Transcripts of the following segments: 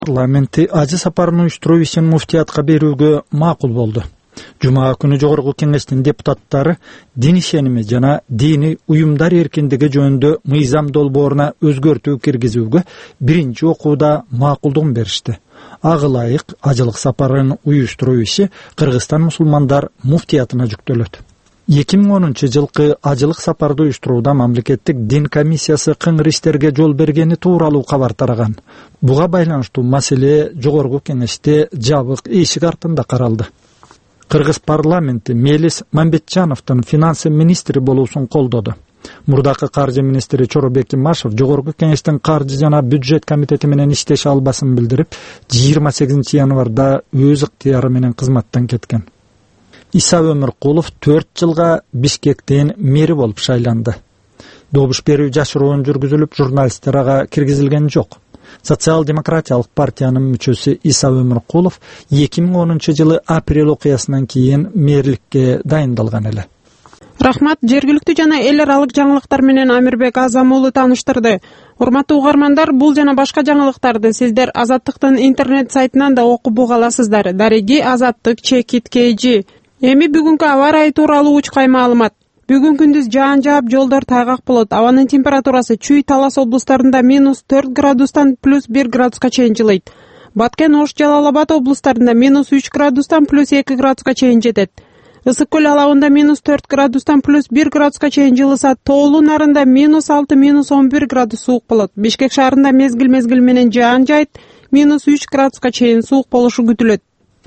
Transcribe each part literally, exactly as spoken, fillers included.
Парламенти ажы сапарын уюштуруу ишин муфтиятка берүүгө макул болду. Жума күнү жогорку кеңештин депутаттары дин ишеними жана дини уюмдар эркиндиги жөнүндө мыйзам долбооруна өзгөртүү киргизүүгө биринчи окууда макулдугун беришти. Ага ылайык ажылык сапарын уюштуруу иши Кыргызстан мусулмандар муфтиятына жүктөлөт. эки миң онунчу жылкы ажылык сапарды уюштурууда мамлекеттик дин комиссиясы кыңыр иштерге жол бергени тууралуу кабар тараган. Буга байланыштуу маселе жогорку кеңеште жабык эшик артында каралды. Кыргыз парламенти Мелис Мамбетжановдун финансы министри болуусун колдоду. Мурдакы каржы министри Чоробек Имашев жогорку кеңештин каржы жана бюджет комитети менен иштеше албасын билдирип, жыйырма сегизинчи январда өз ыктыяры менен кызматтан кеткен. Иса Өмүркулов төрт жылга Бишкектин мэри болуп шайланды. Добуш берүү жашыруун жүргүзүлүп, журналисттер ага киргизилген жок. Социал-демократиялык партиянын мүчөсү Иса Өмүркулов эки миң онунчу жылы апрель окуясынан кийин мэрликке дайындалган эле. Рахмат, жергиликтүү жана эл аралык жаңылыктар менен Амирбек Азам уулу тааныштырды. Урматтуу угармандар, бул жана башка жаңылыктарды сиздер Азаттыктын интернет сайтынан да окуп уга аласыздар. Дареги Азаттык чекит kg. Эми бүгүнкү аба ырайы тууралуу учкай маалымат. Бүгүн күндүз жаан жаап, жолдор тайгак болот. Абанын температурасы Чүй, Талас облустарында минус төрт градустан плюс бир градуска чейин жылыйт. Баткен, Ош, Жалал-Абад облустарында минус үч градустан плюс эки градуска чейин жетет. Ысык көл алабында минус төрт градустан плюс бир градуска чейин жылыса, Тоолу нарында минус алты минус он бир градус суук болот. Бишкек шаарында мезгил-мезгил менен жаан жайт, минус үч градуска чейин суук болушу күтүлөт.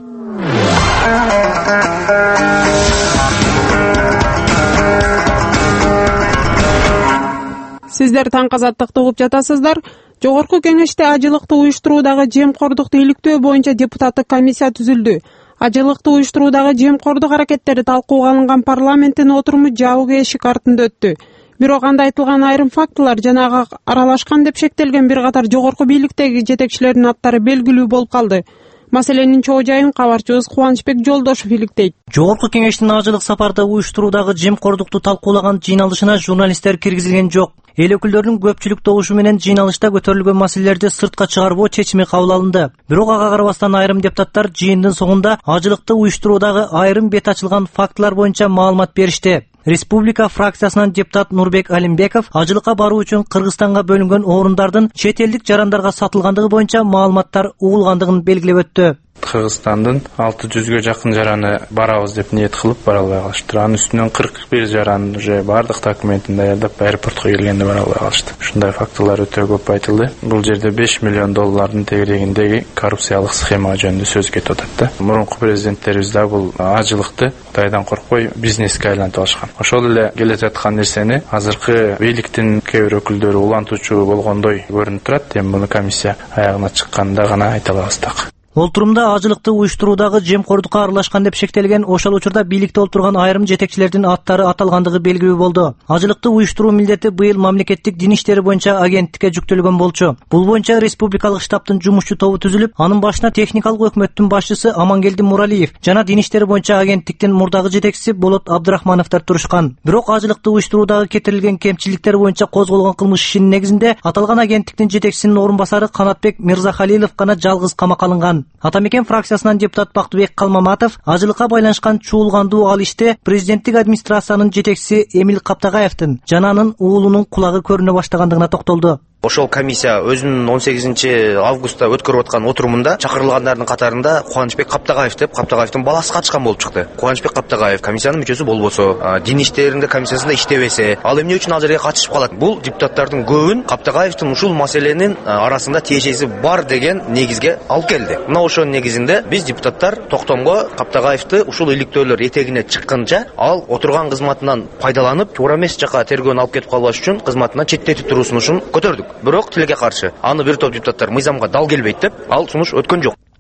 Сиздер таңкы Азаттыкты угуп жатасыздар. Жогорку кеңеште ажылыкты уюштуруудагы жемкордукту иликтөө боюнча депутаттык комиссия түзүлдү. Ажылыкты уюштуруудагы жемкордук аракеттери талкууга алынган парламенттин отуруму жабык эшик артында өттү. Бирок анда айтылган айрым фактылар жана ага аралашкан деп шектелген бир катар жогорку бийликтеги жетекчилердин аттары белгилүү болуп калды. Маселенин чоо жайын кабарчыбыз Кубанычбек Жолдошов иликтейт. Жогорку кеңештин ажылык сапарда уюштуруудагы жемкордукту талкуулаган жыйналышына журналисттер киргизилген жок. Эл өкүлдөрүнүн көпчүлүк добушу менен жыйналышта көтөрүлгөн маселелерди сыртка чыгарбоо чечими кабыл алынды. Бирок ага карабастан айрым депутаттар жыйындын соңунда ажылыкты уюштуруудагы айрым бет ачылган фактылар боюнча маалымат беришти. Республика фракциясынан депутат Нурбек Алимбеков ажылыкка баруу үчүн Кыргызстанга бөлүнгөн орундардын чет элдик жарандарга сатылгандыгы боюнча маалыматтар угулгандыгын белгилеп өттү. Кыргызстандын алты жүзгө жакын жараны барабыз деп ниет кылып бара албай калышты. Анын үстүнөн кырк бир жаран уже бардык документин даярдап аэропортко келгенде бара албай калышты. Ушундай фактылар өтө көп айтылды. Бул жерде беш миллион доллардын тегерегиндеги коррупциялык схема жөнүндө сөз кетип атат да. Мурунку президенттерибиз да бул ажылыкты Кытайдан коркпой бизнеске айлантып алышкан. Ошол эле келе жаткан нерсени азыркы бийликтин кээ бир өкүлдөрү улантуучу болгондой көрүнүп турат. Эми муну комиссия аягына чыкканда гана айта алабыз так. Олтурумда ажылыкты уюштуруудагы жемкордукка аралашкан деп шектелген, ошол учурда бийликте олтурган айрым жетекчилердин аттары аталгандыгы белгилүү болду. Ажылыкты уюштуруу милдети быйыл мамлекеттик дин иштери боюнча агенттикке жүктөлгөн болчу. Бул боюнча республикалык штабтын жумушчу тобу түзүлүп, анын башына техникалык өкмөттүн башчысы Амангелди Муралиев жана дин иштери боюнча агенттиктин мурдагы жетекчиси Болот Абдрахмановдор турушкан. Бирок ажылыкты уюштуруудагы кетирилген кемчиликтер боюнча козголгон кылмыш ишинин негизинде аталган агенттиктин жетекчисинин орун басары Канатбек Мирзахалилов гана жалгыз камакка алынган. Атамекен фракциясынан депутат Бактыбек Калмаматов ажылыкка байланышкан чуулгандуу ал иште президенттик администрациянын жетекчиси Эмил Каптагаевдин жана анын уулунун кулагы көрүнө баштагандыгына токтолду. Ошол комиссия өзүнүн он сегизинчи августта өткөрүп аткан отурумунда чакырылгандардын катарында Кубанычбек Каптагаев деп Каптагаевдин баласы катышкан болуп чыкты. Кубанычбек Каптагаев комиссиянын мүчөсү болбосо, дин иштеринде комиссиясында иштебесе, ал эмне үчүн ал жерге катышып калат? Бул депутаттардын көбүн Каптагаевдин ушул маселенин арасында тиешеси бар деген негизге алып келди. Мына ошонун негизинде биз депутаттар токтомго Каптагаевди ушул иликтөөлөр этегине чыкканча ал отурган кызматынан пайдаланып, туура эмес жака тергөөнү алып кетип калбаш үчүн кызматынан четтетип туруу сунушун көтөрдүк. Бирок тилге каршы аны бир топ депутаттар мыйзамга дал келбейт деп ал сунуш өткөн жок.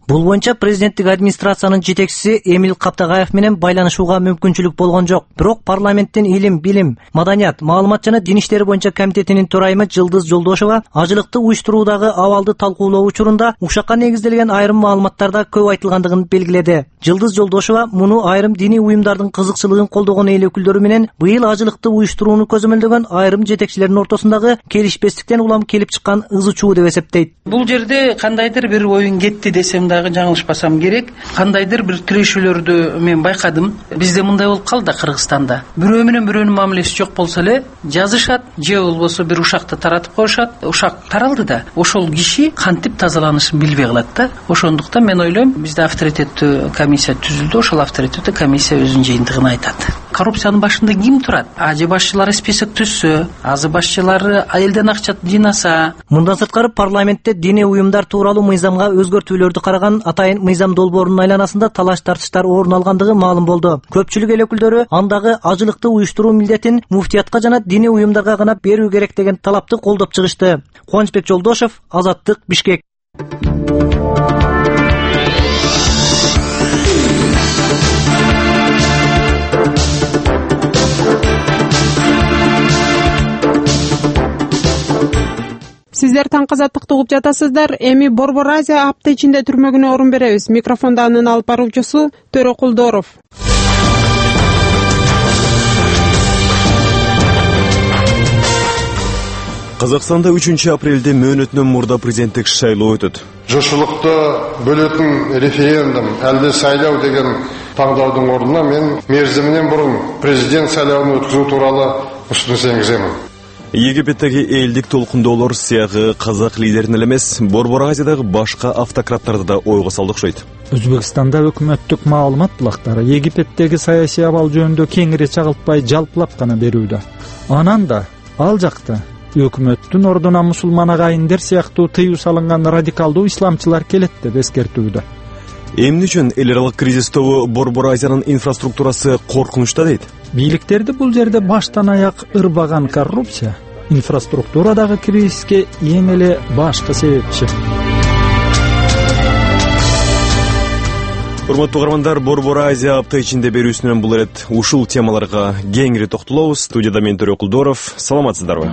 Бул боюнча президенттик администрациянын жетекчиси Эмил Каптагаев менен байланышууга мүмкүнчүлүк болгон жок. Бирок парламенттин илим, билим, маданият, маалымат жана дин иштери боюнча комитетинин төрайымы Жылдыз Жолдошова ажылыкты уюштуруудагы абалды талкуулоо учурунда ушакка негизделген айрым маалыматтарда көп айтылгандыгын белгиледи. Жылдыз Жолдошова муну айрым диний уюмдардын кызыкчылыгын колдогон эл өкүлдөрү менен быйыл ажылыкты уюштурууну көзөмөлдөгөн айрым жетекчилердин ортосундагы келишпестиктен улам келип чыккан ызы чуу деп эсептейт. Бул жерде кандайдыр бир оюн кетти десем дагы жаңылышпасам керек. Кандайдыр бир тирешүүлөрдү мен байкадым. Бизде мындай болуп калды Кыргызстанда. Бирөө менен бирөөнүн мамилеси жок болсо эле жазышат, же болбосо бир ушакты таратып коюшат. Ушак таралды да, ошол киши кантип тазаланышын билбей калат да. Ошондуктан мен ойлойм, бизде авторитеттүү комиссия түзүлдү. Ошол авторитеттүү комиссия өзүнүн жыйынтыгын айтат. Коррупциянын башында ким турат? Ажы башчылары список түзсө, азы башчылары элден акча жыйнаса. Мындан сырткары парламентте диний уюмдар тууралуу мыйзамга өзгөртүүлөрдү караган атайын мыйзам долбоорунун айланасында талаш тартыштар орун алгандыгы маалым болду. Көпчүлүк эл өкүлдөрү андагы ажылыкты уюштуруу милдетин муфтиятка жана диний уюмдарга гана берүү керек деген талапты колдоп чыгышты. Кубанычбек Жолдошев, Азаттык, Бишкек. Сиздер таң Азаттыкты угуп жатасыздар. Эми Борбор Азия апта ичинде түрмөгүнө орун беребиз. Микрофонда анын алып баруучусу Төрөкулдоров. Казакстанда үчүнчү апрелде мөөнөтүнөн мурда президенттик шайлоо өтөт. Жошулукты бөлөтүн референдум, әлде сайлау деген таңдаудың орнына мен мерзиминен бұрын президент сайлауын өткізу туралы ұсыныс енгіземін. Египеттеги элдик толкундоолор сыягы казак лидерин эле эмес, Борбор Азиядагы башка автократтарды да ойго салды окшойт. Өзбекстанда өкмөттүк маалымат булактары Египеттеги саясий абал жөнүндө кеңири чагылтпай жалпылап гана берүүдө. Анан да ал жакта өкмөттүн ордуна мусулман агайындер сыяктуу тыюу салынган радикалдуу исламчылар келет деп эскертүүдө. Эмне үчүн эл аралык кризис тобу Борбор Азиянын инфраструктурасы коркунучта дейт? Бийликтерди бул жерде баштан аяк ырбаган коррупция инфраструктурадагы кризиске эң эле башкы себепчи. Урматтуу угармандар, Борбор Азия апта ичинде берүүсүнөн бул эрет ушул темаларга кеңири токтолобуз. Студияда мен Төрөкулдоров. Саламатсыздарбы?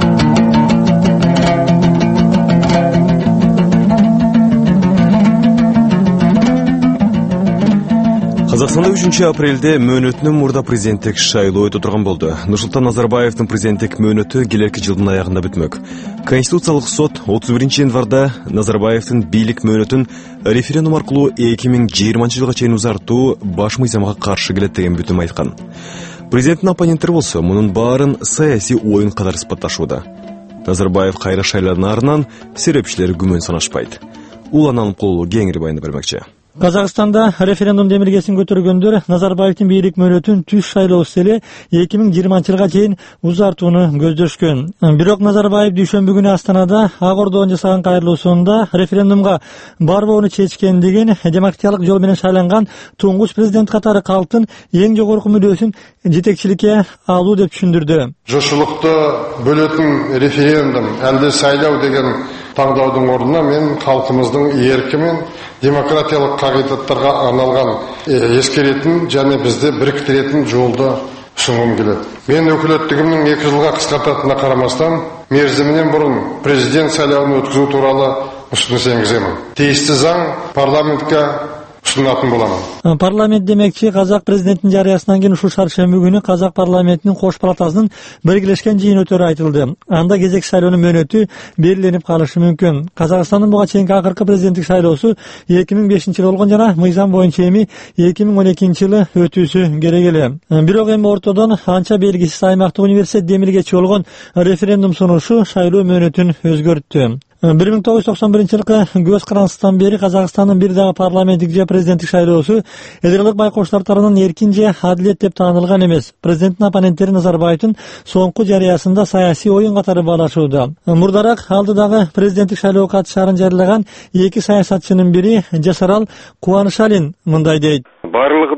Казакстанда үчүнчү апрелде мөөнөтүнөн мурда президенттик шайлоо өтө турган болду. Нурсултан Назарбаевдин президенттик мөөнөтү келерки жылдын аягында бүтмөк. Конституциялык сот отуз биринчи январда Назарбаевдин бийлик мөөнөтүн референдум аркылуу эки миң жыйырманчы жылга чейин узартуу баш мыйзамга каршы келет деген бүтүм айткан. Президенттин оппоненттери болсо мунун баарын саясий оюн катары сыпатташууда. Назарбаев кайра шайланаарынан серепчилер күмөн санашпайт. Уланан кулуу кеңири байына бермекчи. Казакстанда референдум демилгесин көтөргөндөр Назарбаевдин бийлик мөөнөтүн түз шайлоосу эле эки миң жыйырманчы жылга чейин узартууну көздөшкөн. Бирок Назарбаев дүйшөмбү күнү Астанада Ак Ордонун жасаган кайрылуусунда референдумга барбоону чечкендигин, демократиялык жол менен шайланган туңгуч президент катары калктын эң жогорку мүдөөсүн жетекчиликке алуу деп түшүндүрдү. Жошулукты бөлөтүн референдум, әлде сайлау деген таңдаудың орнына мен халқымыздың еркі мен демократиялық қағидаттарға арналған ескеретін және бізді біріктіретін жолды ұсынғым келеді. Мен өкілеттігімнің екі жылға қысқартатынына қарамастан, мерзімінен бұрын президент сайлауын өткізу туралы ұсыныс енгіземін. Тиісті заң парламентке ұсынатын боламын. Парламент демекчи казак президенттин жарыясынан кийин ушул шаршемби күнү казак парламентинин кош палатасынын биргелешкен жыйын өтөрү айтылды. Анда кезек шайлоонун мөөнөтү белгиленип калышы мүмкүн. Казакстандын буга чейинки акыркы президенттик шайлоосу эки миң бешинчи жылы болгон жана мыйзам боюнча эми эки миң он экинчи жылы өтүүсү керек эле. Бирок эми ортодон анча белгисиз аймактык университет демилгечи болгон референдум сунушу шайлоо мөөнөтүн өзгөрттү. бир миң тогуз жүз токсон биринчи жылкы көз карандысынан бери Казакстандын бир дагы парламенттик же президенттик шайлоосу эл аралык байкоочулар тарабынан эркин же адилет деп таанылган эмес. Президенттин оппоненттери Назарбаевдин соңку жарыясында саясий оюн катары баалашууда. Мурдараак алдыдагы президенттик шайлоого катышаарын жарыяган эки саясатчынын бири Жасарал Кубанышалин мындай дейт. Барлыгы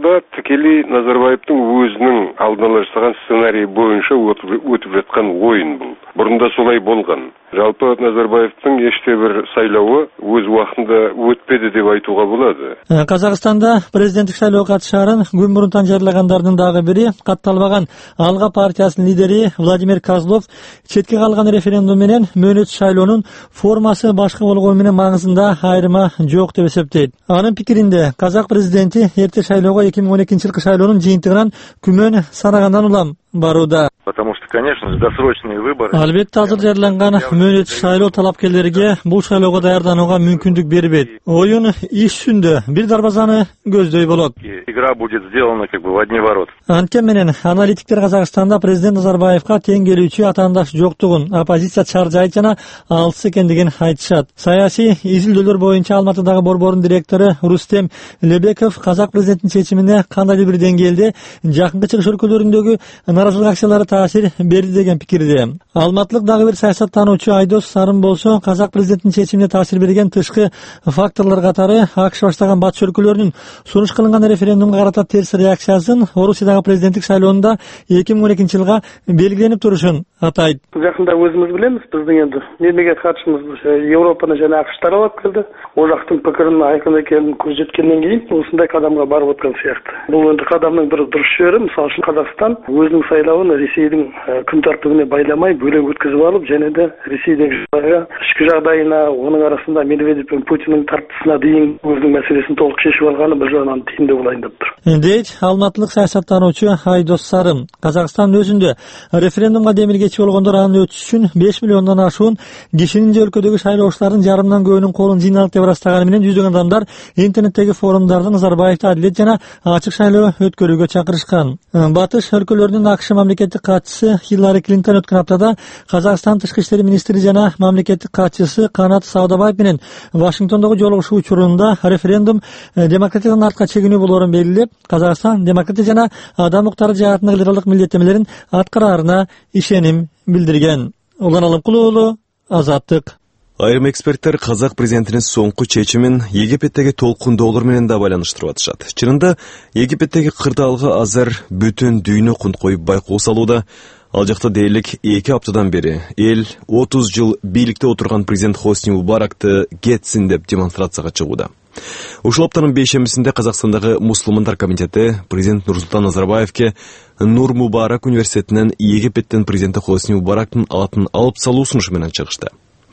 учурда тикелей Назарбаевдин өзүнүн алдын ала жасаган сценарий боюнча өтүп жаткан оюн бул. Мурунда солай болгон. Жалпы Назарбаевдин эчте бир сайлоого өз убактында өтпеди деп айтууга болот. Казакстанда президенттик шайлоого катышаарын күн мурун жарыягандардын дагы бири катталбаган Алга партиясынын лидери Владимир Козлов четке калган референдум менен мөөнөт шайлоонун формасы башка болгону менен маңызында айырма жок деп эсептейт. Анын пикиринде казак президенти эрте шайлоого эки миң он экинчи жылкы шайлоонун жыйынтыгынан күмөн санагандан улам барууда. Потому что, конечно, досрочные выборы. Албетте азыр жарыяланган мөөнөт шайлоо талапкерлерге бул шайлоого даярданууга мүмкүндүк бербейт. Оюн иш жүзүндө бир дарбазаны көздөй болот. Игра будет сделана как бы в одни ворота. Анткени менен аналитиктер Казакстанда президент Назарбаевка тең келүүчү атаандаш жоктугун, оппозиция чаржайт жана алыс экендигин айтышат. Саясий изилдөөлөр боюнча Алматыдагы борбордун директору Рустем Лебеков казак президентинин чечимине кандайдыр бир деңгээлде жакынкы чыгыш өлкөлөрүндөгү наразылык акциялары таасир берди деген пикирде. Алматылык дагы бир саясаттануучу Айдос Сарын болсо, казак президентинин чечимине таасир берген тышкы факторлор катары АКШ баштаган батыш өлкөлөрүнүн сунуш кылынган референдумга карата терс реакциясын Орусиядагы президенттик шайлоонда эки миң он экинчи жылга белгиленип турушун атайт. Жакында өзүбүз билебиз, биздин энди мемлекет катчыбыз Европаны жана АКШты аралап келди. Ол жактын пикиринин айкын экенин көз жеткенден кийин ушундай кадамга барып аткан сыяктуу. Бул энди кадамдын бир дурус жери, мисалы үчүн Казакстан өзүнүн сайлабын Ресейдин күн тартибине байламай бөлөк өткөзүп алып, және де Ресейдеги ички жагдайына, онун арасында Медведев менен Путиндин тартысына дейин өзүнүн маселесин толук чечип алганы бир жагынан тиимдүү болайын деп тур. Дейт алматылык саясаттануучу Айдос Сарым. Казакстан өзүндө референдумга демилгечи болгондор аны өтүш үчүн беш миллиондон ашуун кишинин же өлкөдөгү шайлоочулардын жарымдан көбүнүн колун жыйналык деп ырастаганы менен жүздөгөн адамдар интернеттеги форумдарда Назарбаевди адилет жана ачык шайлоо өткөрүүгө чакырышкан. Батыш өлкөлөрүнүн АКШ мамлекеттик катчысы Хиллари Клинтон өткөн аптада Казакстан тышкы иштер министри жана мамлекеттик катчысы Канат Саудабаев менен Вашингтондогу жолугушуу учурунда референдум демократиядан артка чегинүү болоорун белгилеп, Казакстан демократия жана адам укуктары жаатындагы либералдык милдеттемелерин аткараарына ишеним билдирген. Улан Алымкулуу уулу, Азаттык. Айрым эксперттер казак президентинин соңку чечимин Египеттеги толкундоолор менен да байланыштырып атышат. Чынында Египеттеги кырдаалга азыр бүтүн дүйнө кунт коюп байкоо салууда. Ал жакта дээрлик эки аптадан бери эл отуз жыл бийликте отурган президент Хосни Мубаракты кетсин деп демонстрацияга чыгууда. Ушул аптанын бейшембисинде Казакстандагы мусулмандар комитети президент Нурсултан Назарбаевке Нур Мубарак университетинен Египеттин президенти Хосни Мубарактын атын алып салуу сунушу менен чыгышты.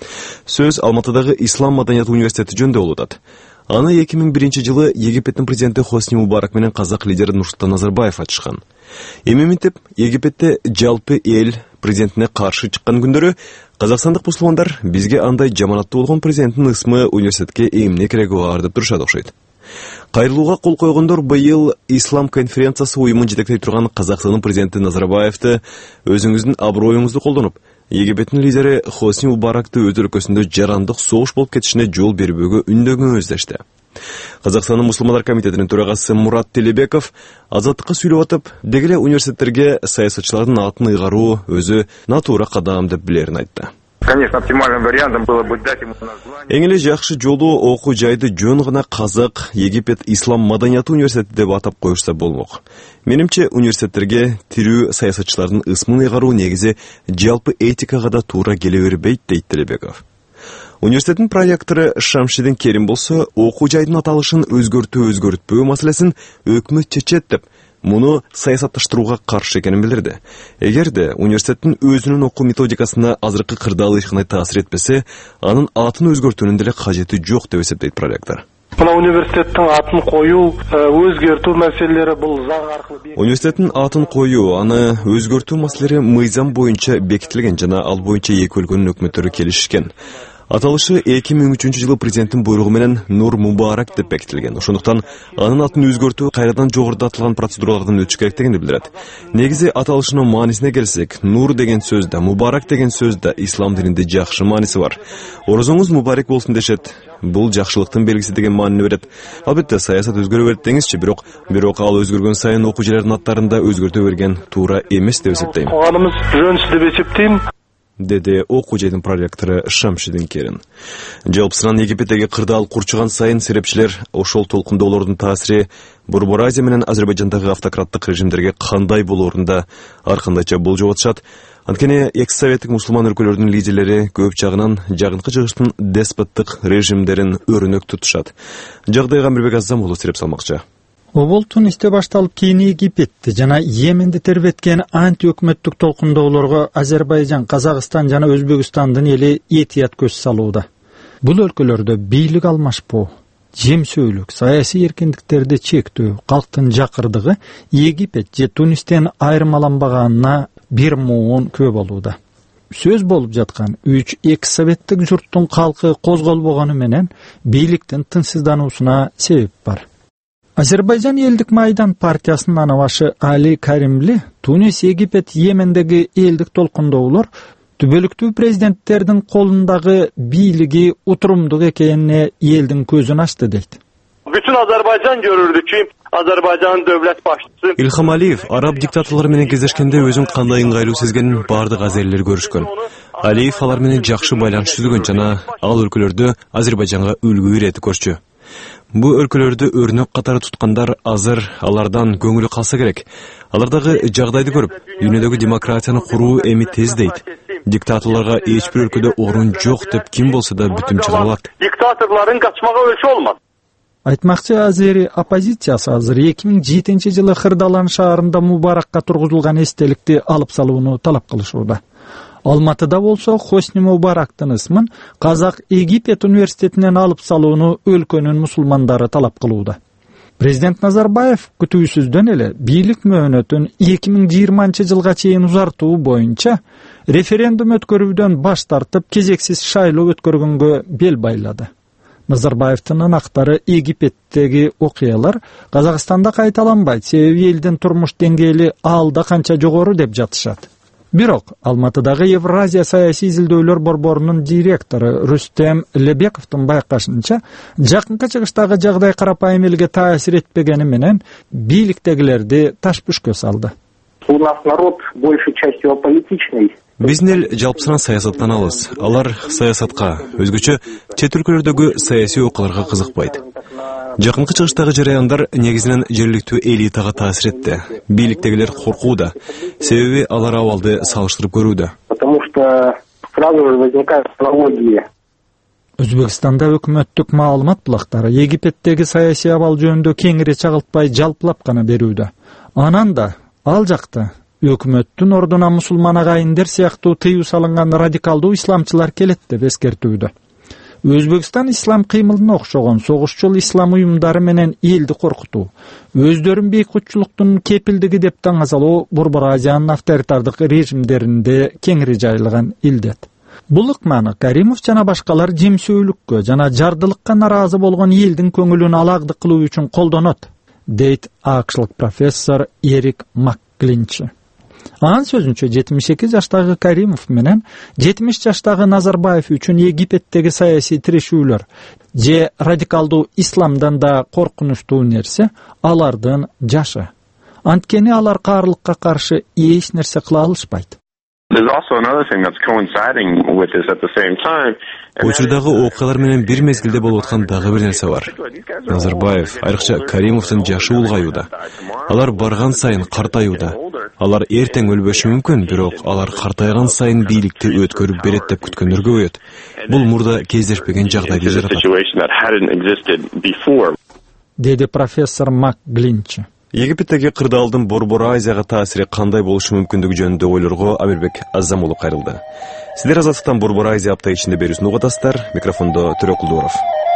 Сөз Алматыдагы Ислам маданияты университети жөнүндө болуп атат. Аны эки миң биринчи жылы Египеттин президенти Хосни Мубарак менен казак лидери Нурсултан Назарбаев ачышкан. Эми минтип Египетте жалпы эл президентине каршы чыккан күндөрү казакстандык мусулмандар бизге андай жаманаттуу болгон президенттин ысмы университетке эмне кереги бар деп турушат окшойт. Кайрылууга кол койгондор быйыл Ислам конференциясы уюмун жетектей турган Казакстандын президенти Назарбаевди өзүңүздүн аброюңузду колдонуп, Египеттин лидери Хосни Мубаракты өз өлкөсүндө жарандык согуш болуп кетишине жол бербөөгө үндөгөнүздешти. Казакстандын мусулмандар комитетинин төрагасы Мурат Телебеков Азаттыкка сүйлөп атып, дегеле университеттерге саясатчылардын атын ыйгаруу өзү натуура кадам деп билерин айтты. Конечно, оптимальным вариантом было бы дать ему название. Эң эле жакшы жолу окуу жайды жөн гана Казак Египет Ислам маданияты университети деп атап коюшса болмок. Менимче университеттерге тирүү саясатчылардын ысмын ыйгаруу негизи жалпы этикага да туура келе бербейт, дейт Телебеков. Университеттин проректору Шамшидин Керим болсо, окуу жайдын аталышын өзгөртүү өзгөртпөө маселесин өкмөт чечет деп, муну саясатташтырууга каршы экенин билдирди. Эгерде университеттин өзүнүн окуу методикасына азыркы кырдаал ишкандай таасир этпесе, анын атын өзгөртүүнүн деле кажети жок деп эсептейт проректор. Мына университеттин атын коюу, өзгөртүү маселелери бул заң аркылуу. Университеттин атын коюу, аны өзгөртүү маселелери мыйзам боюнча бекитилген жана ал боюнча эки өлкөнүн өкмөттөрү келишишкен. Аталышы эки миң үчүнчү жылы президенттин буйругу менен Нур Мубарак деп бекитилген. Ошондуктан анын атын өзгөртүү кайрадан жогорудатылган процедуралардан өтүш керек дегенди билдирет. Негизи аталышынын маанисине келсек, Нур деген сөздө, Мубарак деген сөздө ислам дининде жакшы мааниси бар. Орозоңуз мубарак болсун дешет. Бул жакшылыктын белгиси деген маанини берет. Албетте саясат өзгөрө берет деңизчи, бирок бирок ал өзгөргөн сайын окуу жайлардын аттарында өзгөртө берген туура эмес деп эсептейм. Калганыбыз жөнсүз деп эсептейм. деди окуу жайдын проректору Шамшидин Керин. Жалпысынан Египеттеги кырдаал курчуган сайын серепчилер ошол толкундоолордун таасири Борбор Азия менен Азербайжандагы автократтык режимдерге кандай болоорунда ар кандайча болжоп атышат. Анткени экс советтик мусулман өлкөлөрдүн лидерлери көп жагынан жагынкы жыгыштын деспоттук режимдерин өрүнөк тутушат. Жагдайга Амирбек Азам уулу сереп салмакчы. Обол Тунисте башталып кийин Египетти жана Йеменди тербеткен анти өкмөттүк толкундоолорго Азербайжан, Казакстан жана Өзбекстандын эли этият көз салууда. Бул өлкөлөрдө бийлик алмашпоо, жемсөөлүк, саясий эркиндиктерди чектөө, калктын жакырдыгы Египет же Тунистен айырмаланбаганына бир муун күбө болууда. Сөз болуп жаткан үч экс советтик журттун калкы козголбогону менен бийликтин тынчсыздануусуна себеп бар. Азербайжан элдик майдан партиясынын анабашы Али Каримли Тунис, Египет, Йемендеги элдик толкундоолор түбөлүктүү президенттердин колундагы бийлиги утурумдук экенине элдин көзүн ачты дейт. Bütün Azerbaycan görürdü ki Azerbaycan'ın devlet başçısı İlham Aliyev араб диктаторлору менен кездешкенде өзүн кандай ыңгайлуу сезгенин бардык азерлер көрүшкөн. Алиев алар менен жакшы байланыш түзгөн жана ал өлкөлөрдү Азербайжанга үлгү иретип көрчү. Бу өлкөлөрдү өрнөк катары туткандар азыр алардан көңүлү калса керек. Алардагы жагдайды көрүп, дүйнөдөгү демократияны куруу эми тез дейт. Диктаторлорго эч бир өлкөдө орун жок деп ким болсо да бүтүм чыгарылат. Diktatörlerin kaçmağa ölçü olmaz. Айтмакчы, Азери оппозициясы азыр эки миң жетинчи жылы Кырдаалан шаарында Мубаракка тургузулган эстеликти алып салууну талап кылышууда. Алматыда болсо Хосни Мубарактын ысмын Казак Египет университетинен алып салууну өлкөнүн мусулмандары талап кылууда. Президент Назарбаев күтүүсүздөн эле бийлик мөөнөтүн эки миң жыйырманчы жылга чейин узартуу боюнча референдум өткөрүүдөн баш тартып кезексиз шайлоо өткөргөнгө бел байлады. Назарбаевтын ынактары Египеттеги окуялар Казакстанда кайталанбайт, себеби элдин турмуш деңгээли алда канча жогору деп жатышат. Бирок Алматыдагы Евразия саясий изилдөөлөр борборунун директору Рустем Лебековдун байкашынча, жакынкы чыгыштагы жагдай карапайым элге таасир этпегени менен бийликтегилерди таш-пүшкө салды. У нас народ большей частью аполитичный. Биздин эл жалпысынан саясаттан алыс. Алар саясатка, өзгөчө чет өлкөлөрдөгү саясий окуяларга кызыкпайт. Жакынкы чыгыштагы жараяндар негизинен жергиликтүү элитага таасир этти. Бийликтегилер коркууда, себеби алар абалды салыштырып көрүүдө. Потому что сразу же возникает аналогия. Өзбекстанда өкмөттүк маалымат булактары Египеттеги саясий абал жөнүндө кеңири чагылтпай жалпылап гана берүүдө. Анан да ал жакта өкмөттүн ордуна мусулман агайындер сыяктуу тыюу салынган радикалдуу исламчылар келет деп эскертүүдө. Өзбекстан ислам кыймылына окшогон согушчул ислам уюмдары менен элди коркутуу, өздөрүн бейкутчулуктун кепилдиги деп таңазалоо Борбор Азиянын авторитардык режимдеринде кеңири жайылган илдет. Бул ыкманы Каримов жана башкалар жемсөөлүккө жана жардылыкка наразы болгон элдин көңүлүн алагды кылуу үчүн колдонот, дейт акшлык профессор Эрик Макклинч. Анын сөзүнчө жетимиш эки жаштагы Каримов менен жетимиш жаштагы Назарбаев үчүн Египеттеги саясий тирешүүлөр же радикалдуу исламдан да коркунучтуу нерсе алардын жашы. Анткени алар каарлыкка каршы эч нерсе кыла алышпайт. Учурдагы окуялар менен бир мезгилде болуп аткан дагы бир нерсе бар. Назарбаев, айрыкча Каримовдун жашы улгаюуда. Алар барган сайын картаюуда. Алар эртең өлбөшү мүмкүн, бирок алар картайган сайын бийликти өткөрүп берет деп күткөндөр көбөйөт. Бул мурда кездешпеген жагдайды жаратат, деди профессор Макглинч. Египеттеги кырдаалдын Борбор Азияга таасири кандай болушу мүмкүндүгү жөнүндө ойлорго Амирбек Азам уулу кайрылды. Сиздер Азаттыктан Борбор Азия апта ичинде берүүсүн угатасыздар. Микрофондо Төрөк Кулдуров.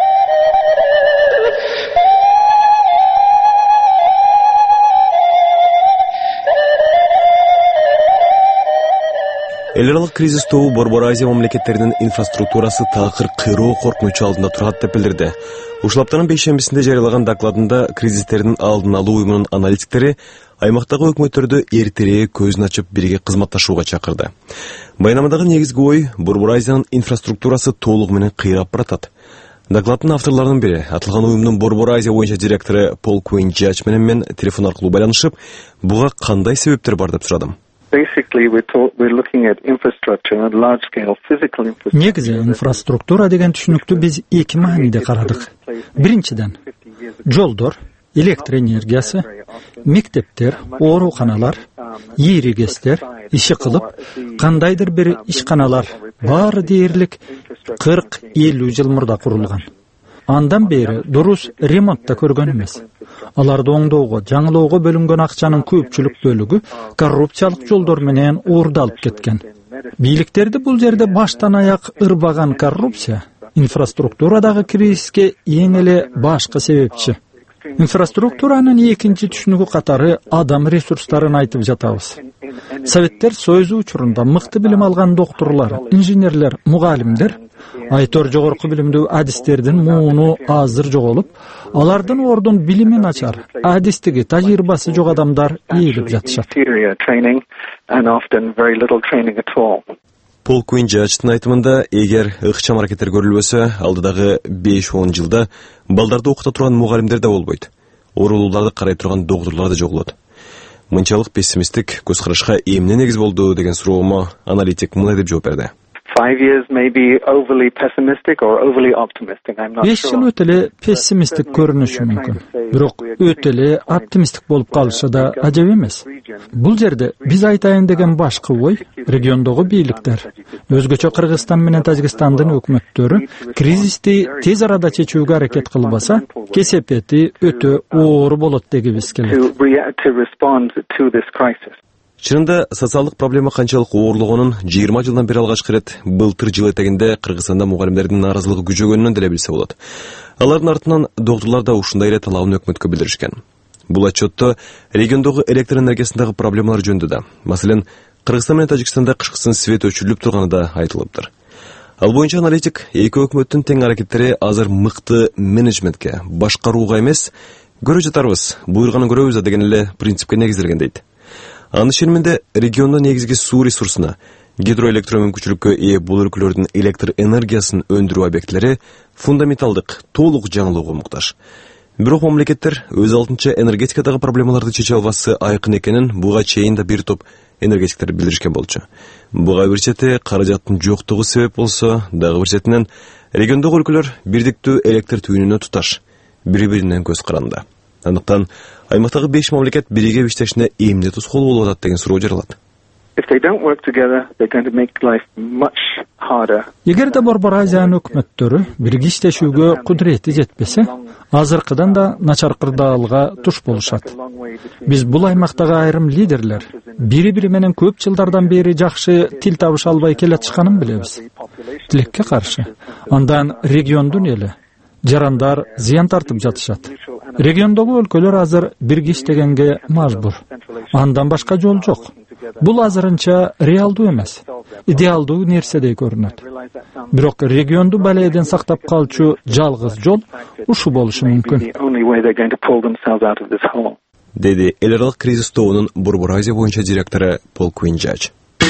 Эл аралык кризис тобу Борбор Азия мамлекеттеринин инфраструктурасы такыр кыйроо коркунучу алдында турат деп билдирди. Ушул аптанын бейшембисинде жарыялаган докладында кризистердин алдын алуу уюмунун аналитиктери аймактагы өкмөттөрдү эртерээк көзүн ачып бирге кызматташууга чакырды. Байнамадагы негизги ой Борбор Азиянын инфраструктурасы толугу менен кыйрап баратат. Докладдын авторлорунун бири, аталган уюмдун Борбор Азия боюнча директору Пол Куин Жач менен мен телефон аркылуу байланышып, буга кандай себептер бар деп сурадым. basically we're, to- we're looking at infrastructure and large-scale physical infrastructure. Негизи инфраструктура деген түшүнүктү биз эки мааниде карадык. Биринчиден, жолдор, электр энергиясы, мектептер, ооруканалар, ийригестер иши кылып, кандайдыр бир ишканалар баары дээрлик кырк элүү жыл мурда курулган. Андан бери дурус ремонтта көргөн эмес. Аларды оңдоого, жаңылоого бөлүнгөн акчанын көпчүлүк бөлүгү коррупциялык жолдор менен уурдалып кеткен. Бийликтерди бул жерде баштан аяк ырбаган коррупция инфраструктурадагы кризиске эң эле башкы себепчи. Инфраструктуранын экинчи түшүнүгү катары адам ресурстарын айтып жатабыз. Советтер Союзу учурунда мыкты билим алган доктурлар, инженерлер, мугалимдер айтор жогорку билимдүү адистердин мууну азыр жоголуп, алардын ордун билими начар, адистиги, тажрыйбасы жок адамдар ээлеп жатышат. Пол Куинджачтын айтымында, эгер ыкчам аракеттер көрүлбөсө, алдыдагы беш он жылда балдарды окута турган мугалимдер да болбойт. Оорулууларды карай турган доктурлар да жоголот. Мынчалык пессимисттик көз карашка эмне негиз болду деген суроомо аналитик мындай деп жооп берди. беш жыл өтө эле пессимисттик көрүнүшү мүмкүн. Бирок өтө эле оптимисттик болуп калышы да ажап эмес. Бул жерде биз айтайын деген башкы ой региондогу бийликтер, өзгөчө Кыргызстан менен Тажикстандын өкмөттөрү кризисти тез арада чечүүгө аракет кылбаса, кесепети өтө оор болот дегибиз келет. Чынында социалдык проблема канчалык оорлогонун жыйырма жылдан бери алгачкы ирет былтыр жыл этегинде Кыргызстанда мугалимдердин нааразылыгы күчөгөнүнөн деле билсе болот. Алардын артынан доктурлар да ушундай эле талабын өкмөткө билдиришкен. Бул отчетто региондогу электр энергиясындагы проблемалар жөнүндө да, маселен, Кыргызстан менен Тажикстанда кышкысын свет өчүрүлүп турганы да айтылыптыр. Ал боюнча аналитик эки өкмөттүн тең аракеттери азыр мыкты менеджментке, башкарууга эмес, көрө жатарбыз, буйруганы көрөбүз деген эле принципке негизделген дейт. Анын ишениминде региондо негизги суу ресурсуна, гидроэлектро мүмкүнчүлүккө ээ бул өлкөлөрдүн электр энергиясын өндүрүү объектилери фундаменталдык, толук жаңылоого муктаж. Бирок мамлекеттер өз алдынча энергетикадагы проблемаларды чече албасы айкын экенин буга чейин да бир топ энергетиктер билдиришкен болчу. Буга бир чети каражаттын жоктугу себеп болсо, дагы бир четинен региондогу өлкөлөр бирдиктүү электр түйүнүнө туташ, бири-биринен көз каранды. Андыктан аймактагы беш мамлекет биригип иштешине эмне тоскоол болуп атат деген суроо жаралат. Эгерде Борбор Азиянын өкмөттөрү бирге иштешүүгө кудурети жетпесе, азыркыдан да начар кырдаалга туш болушат. Биз бул аймактагы айрым лидерлер бири-бири менен көп жылдардан бери жакшы тил табыша албай келатышканын билебиз. Тилекке каршы, андан региондун эли, жарандар зыян тартып жатышат. Региондогу өлкөлөр азыр бирге иштегенге мажбур. Андан башка жол жок. Бул азырынча реалдуу эмес, идеалдуу нерседей көрүнөт. Бирок регионду балээден сактап калчу жалгыз жол ушу болушу мүмкүн. Деди эл аралык кризис тобунун Борбор Азия боюнча директору Пол Куинджач.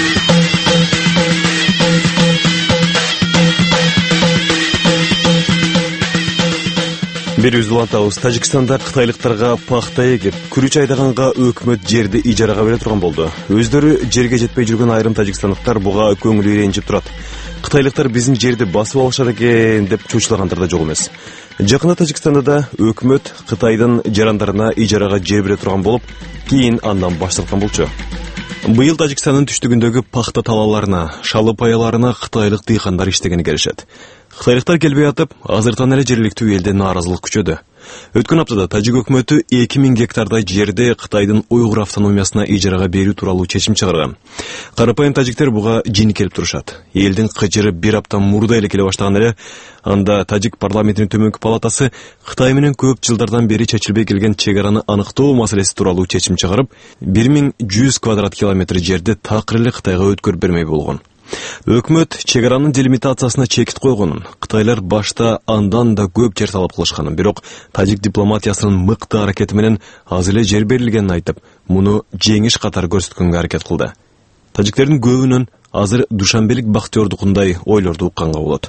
Бир үзүлантабыз. Тажикстанда кытайлыктарга пахта эгип, күрүч айдаганга өкмөт жерди ижарага бере турган болду. Өздөрү жерге жетпей жүргөн айрым тажикстандыктар буга көңүлү ренжип турат. Кытайлыктар биздин жерди басып алышат экен деп чучулагандар да жок эмес. Жакында Тажикстанда да өкмөт Кытайдын жарандарына ижарага жер бере турган болуп, кийин андан баш тарткан болчу. Быйыл Тажикстандын түштүгүндөгү пахта талааларына, шалып аяларына кытайлык дыйкандар иштегени келишет. Кытайлыктар келбей атып, азыртан эле жергиликтүү элде нааразылык күчөдү. Өткөн аптада Тажик өкмөтү эки миң гектардай жерди Кытайдын Уйгур автономиясына ижарага берүү тууралуу чечим чыгарган. Карапайым тажиктер буга жин келип турушат. Элдин кычыры бир апта мурда эле келе баштаган эле, анда Тажик парламентинин төмөнкү палатасы Кытай менен көп жылдардан бери чечилбей келген чек араны аныктоо маселеси тууралуу чечим чыгарып, бир миң жүз квадрат километр жерди такыр эле Кытайга өткөрүп бермей болгон. Өкмөт чек аранын делимитациясына чекит койгонун, Кытайлар башта андан да көп жер талап кылышканын, бирок тажик дипломатиясынын мыкты аракети менен аз эле жер берилгенин айтып, муну жеңиш катары көрсөткөнгө аракет кылды. Тажиктердин көбүнөн азыр душанбелик бактыёрдукундай ойлорду укканга болот.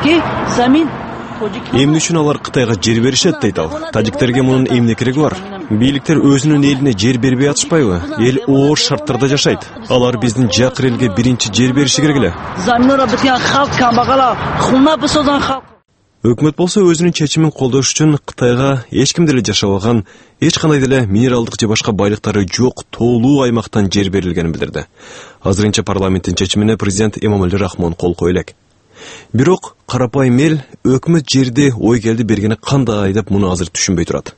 Эмне үчүн алар Кытайга жер беришет дейт ал. Тажиктерге мунун эмне кереги бар? Бийликтер өзүнүн элине жер бербей атышпайбы? Эл оор шарттарда жашайт. Алар биздин жакыр элге биринчи жер бериши керек эле. Өкмөт болсо өзүнүн чечимин колдош үчүн Кытайга эч ким деле жашабаган, эч кандай деле минералдык же башка байлыктары жок тоолуу аймактан жер берилгенин билдирди. Азырынча парламенттин чечимине президент Эмомали Рахмон кол коюу элек. Бирок карапайым эл өкмөт жерди ой келди бергени кандай деп муну азыр түшүнбөй турат.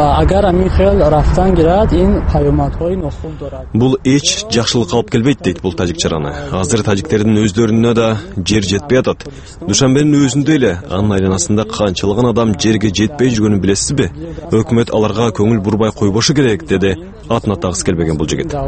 Бул эч жакшылык алып келбейт дейт бул тажик жараны. Азыр тажиктердин өздөрүнө да жер жетпей атат. Душанбенин өзүндө эле анын айланасында канчалаган адам жерге жетпей жүргөнүн билесизби? Өкмөт аларга көңүл бурбай койбошу керек, деди атын атагысы келбеген бул жигит.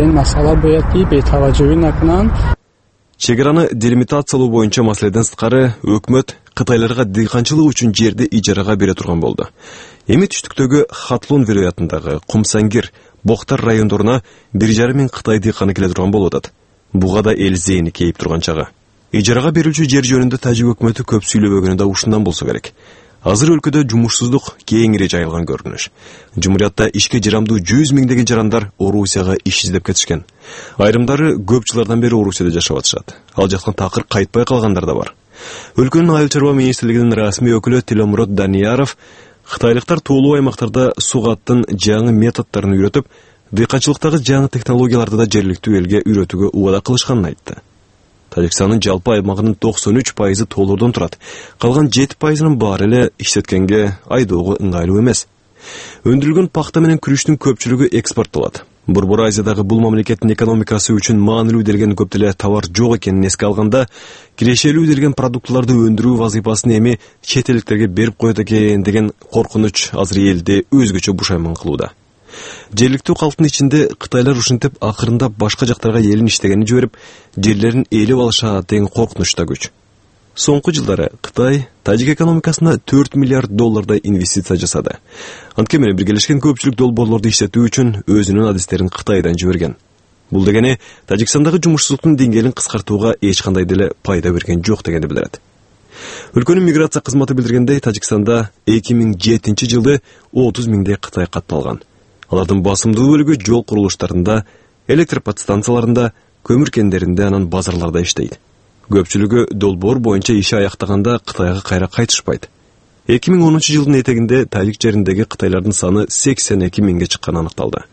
Чегараны делимитациялоо боюнча маселеден сырткары өкмөт кытайларга дыйканчылык үчүн жерди ижарага бере турган болду. Эми түштүктөгү Хатлон вилаятындагы Кумсангир, Боктар райондоруна бир жарым миң Кытай дыйканы келе турган болуп атат. Буга да эл зээни кейип турган чагы. Ижарага берүүчү жер жөнүндө тажик өкмөтү көп сүйлөбөгөнү да ушундан болсо керек. Азыр өлкөдө жумушсуздук кеңири жайылган көрүнүш. Жумурiyatта ишке жарамдуу жүз миңдеген жарандар Орусияга иш издеп кетишкен. Айрымдары көп жылдардан бери Орусияда жашап атышат. Ал жактан такыр кайтпай калгандар да бар. Өлкөнүн айыл чарба министрлигинин расмий өкүлү Теломурод Данияров Кытайлыктар тоолуу аймактарда сугаттын жаңы методдорун үйрөтүп, дыйканчылыктагы жаңы технологияларды да жергиликтүү элге үйрөтүүгө убада кылышканын айтты. Тажикстандын жалпы аймагынын токсон үч пайызы тоолордон турат. Калган жети пайызынын баары эле иштеткенге айдоого ыңгайлуу эмес. Өндүрүлгөн пахта менен күрүчтүн көпчүлүгү экспорттолот. Борбор Азиядагы бул мамлекеттин экономикасы үчүн маанилүү делген көп деле товар жок экенин эске алганда, кирешелүү делген продуктларды өндүрүү вазыйпасын эми чет элдиктерге берип коет экен деген коркунуч азыр элди өзгөчө бушайман кылууда. Жергиликтүү калктын ичинде Кытайлар ушинтип акырында башка жактарга элин иштегени жиберип, жерлерин ээлеп алышат деген коркунуч да күч. Соңку жылдары Кытай тажик экономикасына төрт миллиард доллардай инвестиция жасады. Антке менен биргелешкен көпчүлүк долбоорлорду иштетүү үчүн өзүнүн адистерин Кытайдан жиберген. Бул дегени Тажикстандагы жумушсуздуктун деңгээлин кыскартууга эч кандай деле пайда берген жок дегенди билдирет. Өлкөнүн миграция кызматы билдиргендей, Тажикстанда эки миң жетинчи жылды отуз миңдей Кытай катталган. Алардын басымдуу бөлүгү жол курулуштарында, электр подстанцияларында, көмүр кендеринде, анан базарларда иштейт. Көпчүлүгү долбоор боюнча иши аяктаганда Кытайга кайра кайтышпайт. эки миң онунчу жылдын этегинде тажик жериндеги кытайлардын саны сексен эки миңге чыкканы аныкталды.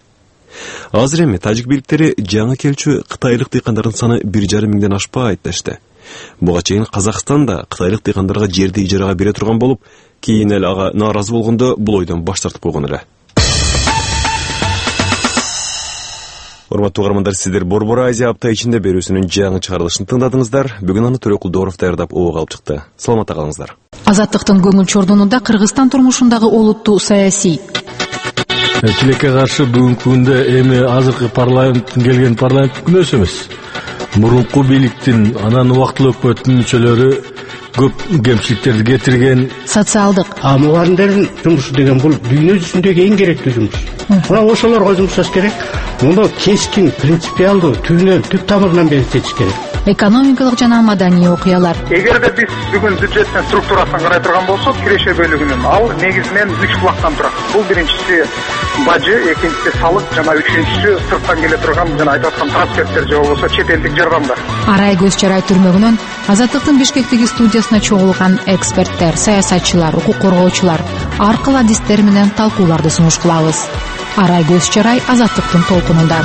Азыр эми тажик бийликтери жаңы келчү кытайлык дыйкандардын саны бир жарым миңден ашпайт дешти. Буга чейин Казакстан да кытайлык дыйкандарга жерди ижарага бере турган болуп, кийин эл ага нааразы болгондо бул ойдон баш тартып койгон эле. Урматтуу угармандар, сиздер Борбор Азия апта ичинде берүүсүнүн жаңы чыгарылышын тыңдадыңыздар. Бүгүн аны Төрөкулдоров даярдап ого алып чыкты. Саламатта калыңыздар. Азаттыктын көңүл чордонунда Кыргызстан турмушундагы олуттуу саясий. Тилекке каршы бүгүнкү күндө эми азыркы парламенттин келген парламент күнөөсү эмес. Мурунку бийликтин, анан убактылуу өкмөттүн мүчөлөрү көп кемчиликтерди кетирген. Социалдык. А мугалимдердин жумушу деген бул дүйнө жүзүндөгү эң керектүү жумуш. Мына ошолорго жумуш жасаш керек. Муну кескин, принципиалдуу, түбүнөн, түп тамырынан бекитиш керек. Экономикалык жана маданий окуялар. Эгерде биз бүгүн бюджеттин структурасын карай турган болсок, киреше бөлүгүнүн ал негизинен үч булактан турат. Бул биринчиси бажы, экинчиси салык жана үчүнчүсү сырттан келе турган жана айтып аткан трансферттер же болбосо чет элдик жардамдар. Арай көз чарай түрмөгүнөн Азаттыктын Бишкектеги студиясына чогулган эксперттер, саясатчылар, укук коргоочулар ар кыл адистер менен талкууларды сунуш кылабыз. Арай көз чарай Азаттыктын толкунунда.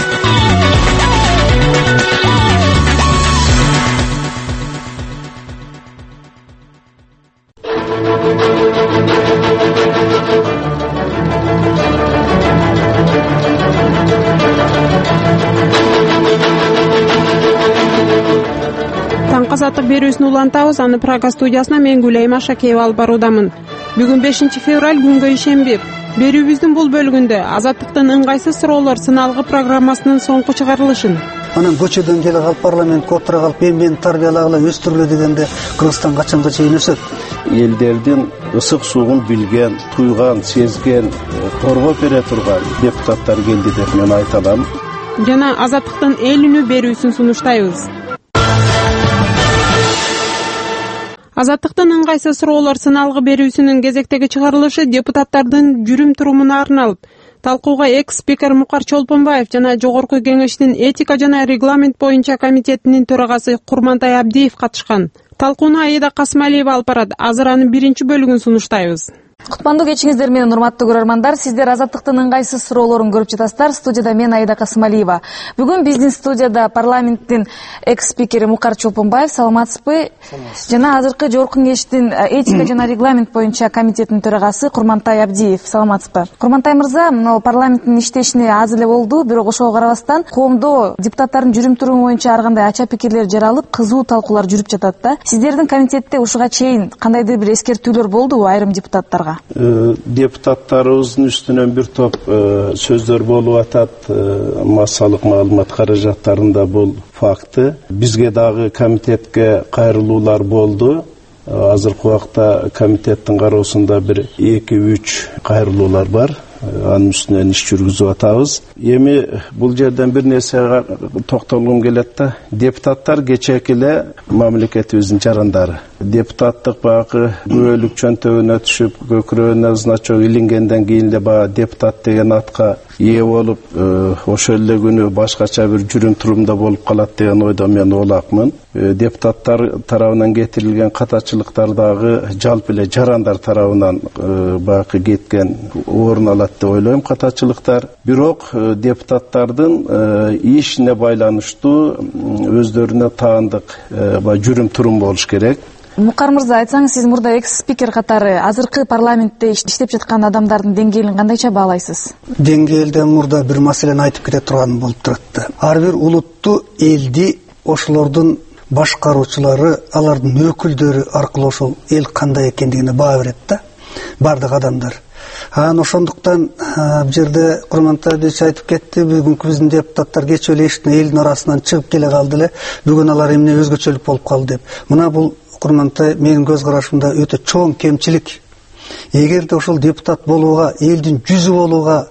Азаттык берүүсүн улантабыз. Аны Прага студиясына мен Гүлайма Шакеева алып баруудамын. Бүгүн бешинчи февраль күнгө ишемби. Берүүбүздүн бул бөлүгүндө Азаттыктын ыңгайсыз суроолор сыналгы программасынын соңку чыгарылышын, анан көчөдөн келе калып парламентке отура калып мен тарбиялагыла өстүргүлө дегенде Кыргызстан качанга чейин өсөт? Элдердин ысык суугун билген, туйган, сезген, коргоп бере турган депутаттар келди деп мен айта алам. Жана Азаттыктын эл үнү берүүсүн сунуштайбыз. Азаттыктын ыңгайсыз суроолор сыналгы берүүсүнүн кезектеги чыгарылышы депутаттардын жүрүм турумуна арналып, Талкууга экс спикер Мукар Чолпонбаев жана Жогорку Кеңештин этика жана регламент боюнча комитетинин төрагасы Курмантай Абдиев катышкан. Талкууну Аида Касымалиева алып барат. Азыр анын биринчи бөлүгүн сунуштайбыз. Кутмандуу кечиңиздер менен, урматтуу көрөрмандар. Сиздер Азаттыктын ыңгайсыз суроолорун көрүп жатасыздар. Студияда мен Аида Касымалиева. Бүгүн биздин студияда парламенттин экс спикери Мукар Чолпонбаев. Саламатсызбы? Жана азыркы Жогорку Кеңештин этика жана регламент боюнча комитетинин төрагасы Курмантай Абдиев. Саламатсызбы? Курмантай мырза, мына парламенттин иштешине аз эле болду, бирок ошого карабастан коомдо депутаттардын жүрүм-туруму боюнча ар кандай ача пикирлер жаралып, кызуу талкуулар жүрүп жатат да. Сиздердин комитетте ушуга чейин кандайдыр бир эскертүүлөр болдубу айрым депутаттарга? Депутаттарыбыздын үстүнөн бир топ сөздөр болуп атат. Массалык маалымат каражаттарында бул факты. Бизге дагы комитетке кайрылуулар болду. Азыркы убакта комитеттин кароосунда бир эки үч кайрылуулар бар. Анын үстүнөн иш жүргүзүп атабыз. Эми бул жерден бир нерсеге токтолгум келет да. Депутаттар кечээки эле мамлекетибиздин жарандары. Депутаттык багы күбөлүк чөнтөгүнө түшүп, көкүрөгүнө значок илингенден кийин эле баа депутат деген атка ээ болуп, ошол эле күнү башкача бир жүрүм-турумда болуп калат деген ойдо мен олакмын. Депутаттар тарабынан кетирилген катачылыктар дагы жалпы эле жарандар тарабынан багы кеткен орун алат деп ойлойм катачылыктар. Бирок депутаттардын ишине байланыштуу өздөрүнө таандык жүрүм-турум болуш керек. Мукар мырза, айтсаңыз, сиз мурда экс спикер катары азыркы парламентте иштеп жаткан адамдардын деңгээлин кандайча баалайсыз? Деңгээлде мурда бир маселени айтып кете турган болуп турат. Ар бир улутту, элди ошолордун башкаруучулары, алардын өкүлдөрү аркылуу ошол эл кандай экендигине баа берет да, бардык адамдар. Анан ошондуктан бул жерде Курмантай Абдиевич айтып кетти, бүгүнкү биздин депутаттар кечээ эле эшиктин элдин арасынан чыгып келе калды эле, бүгүн алар эмне өзгөчөлүк болуп калды деп. Мына бул Курмантай менин көз карашымда өтө чоң кемчилик. Эгерде ошол депутат болууга, элдин жүзү болууга,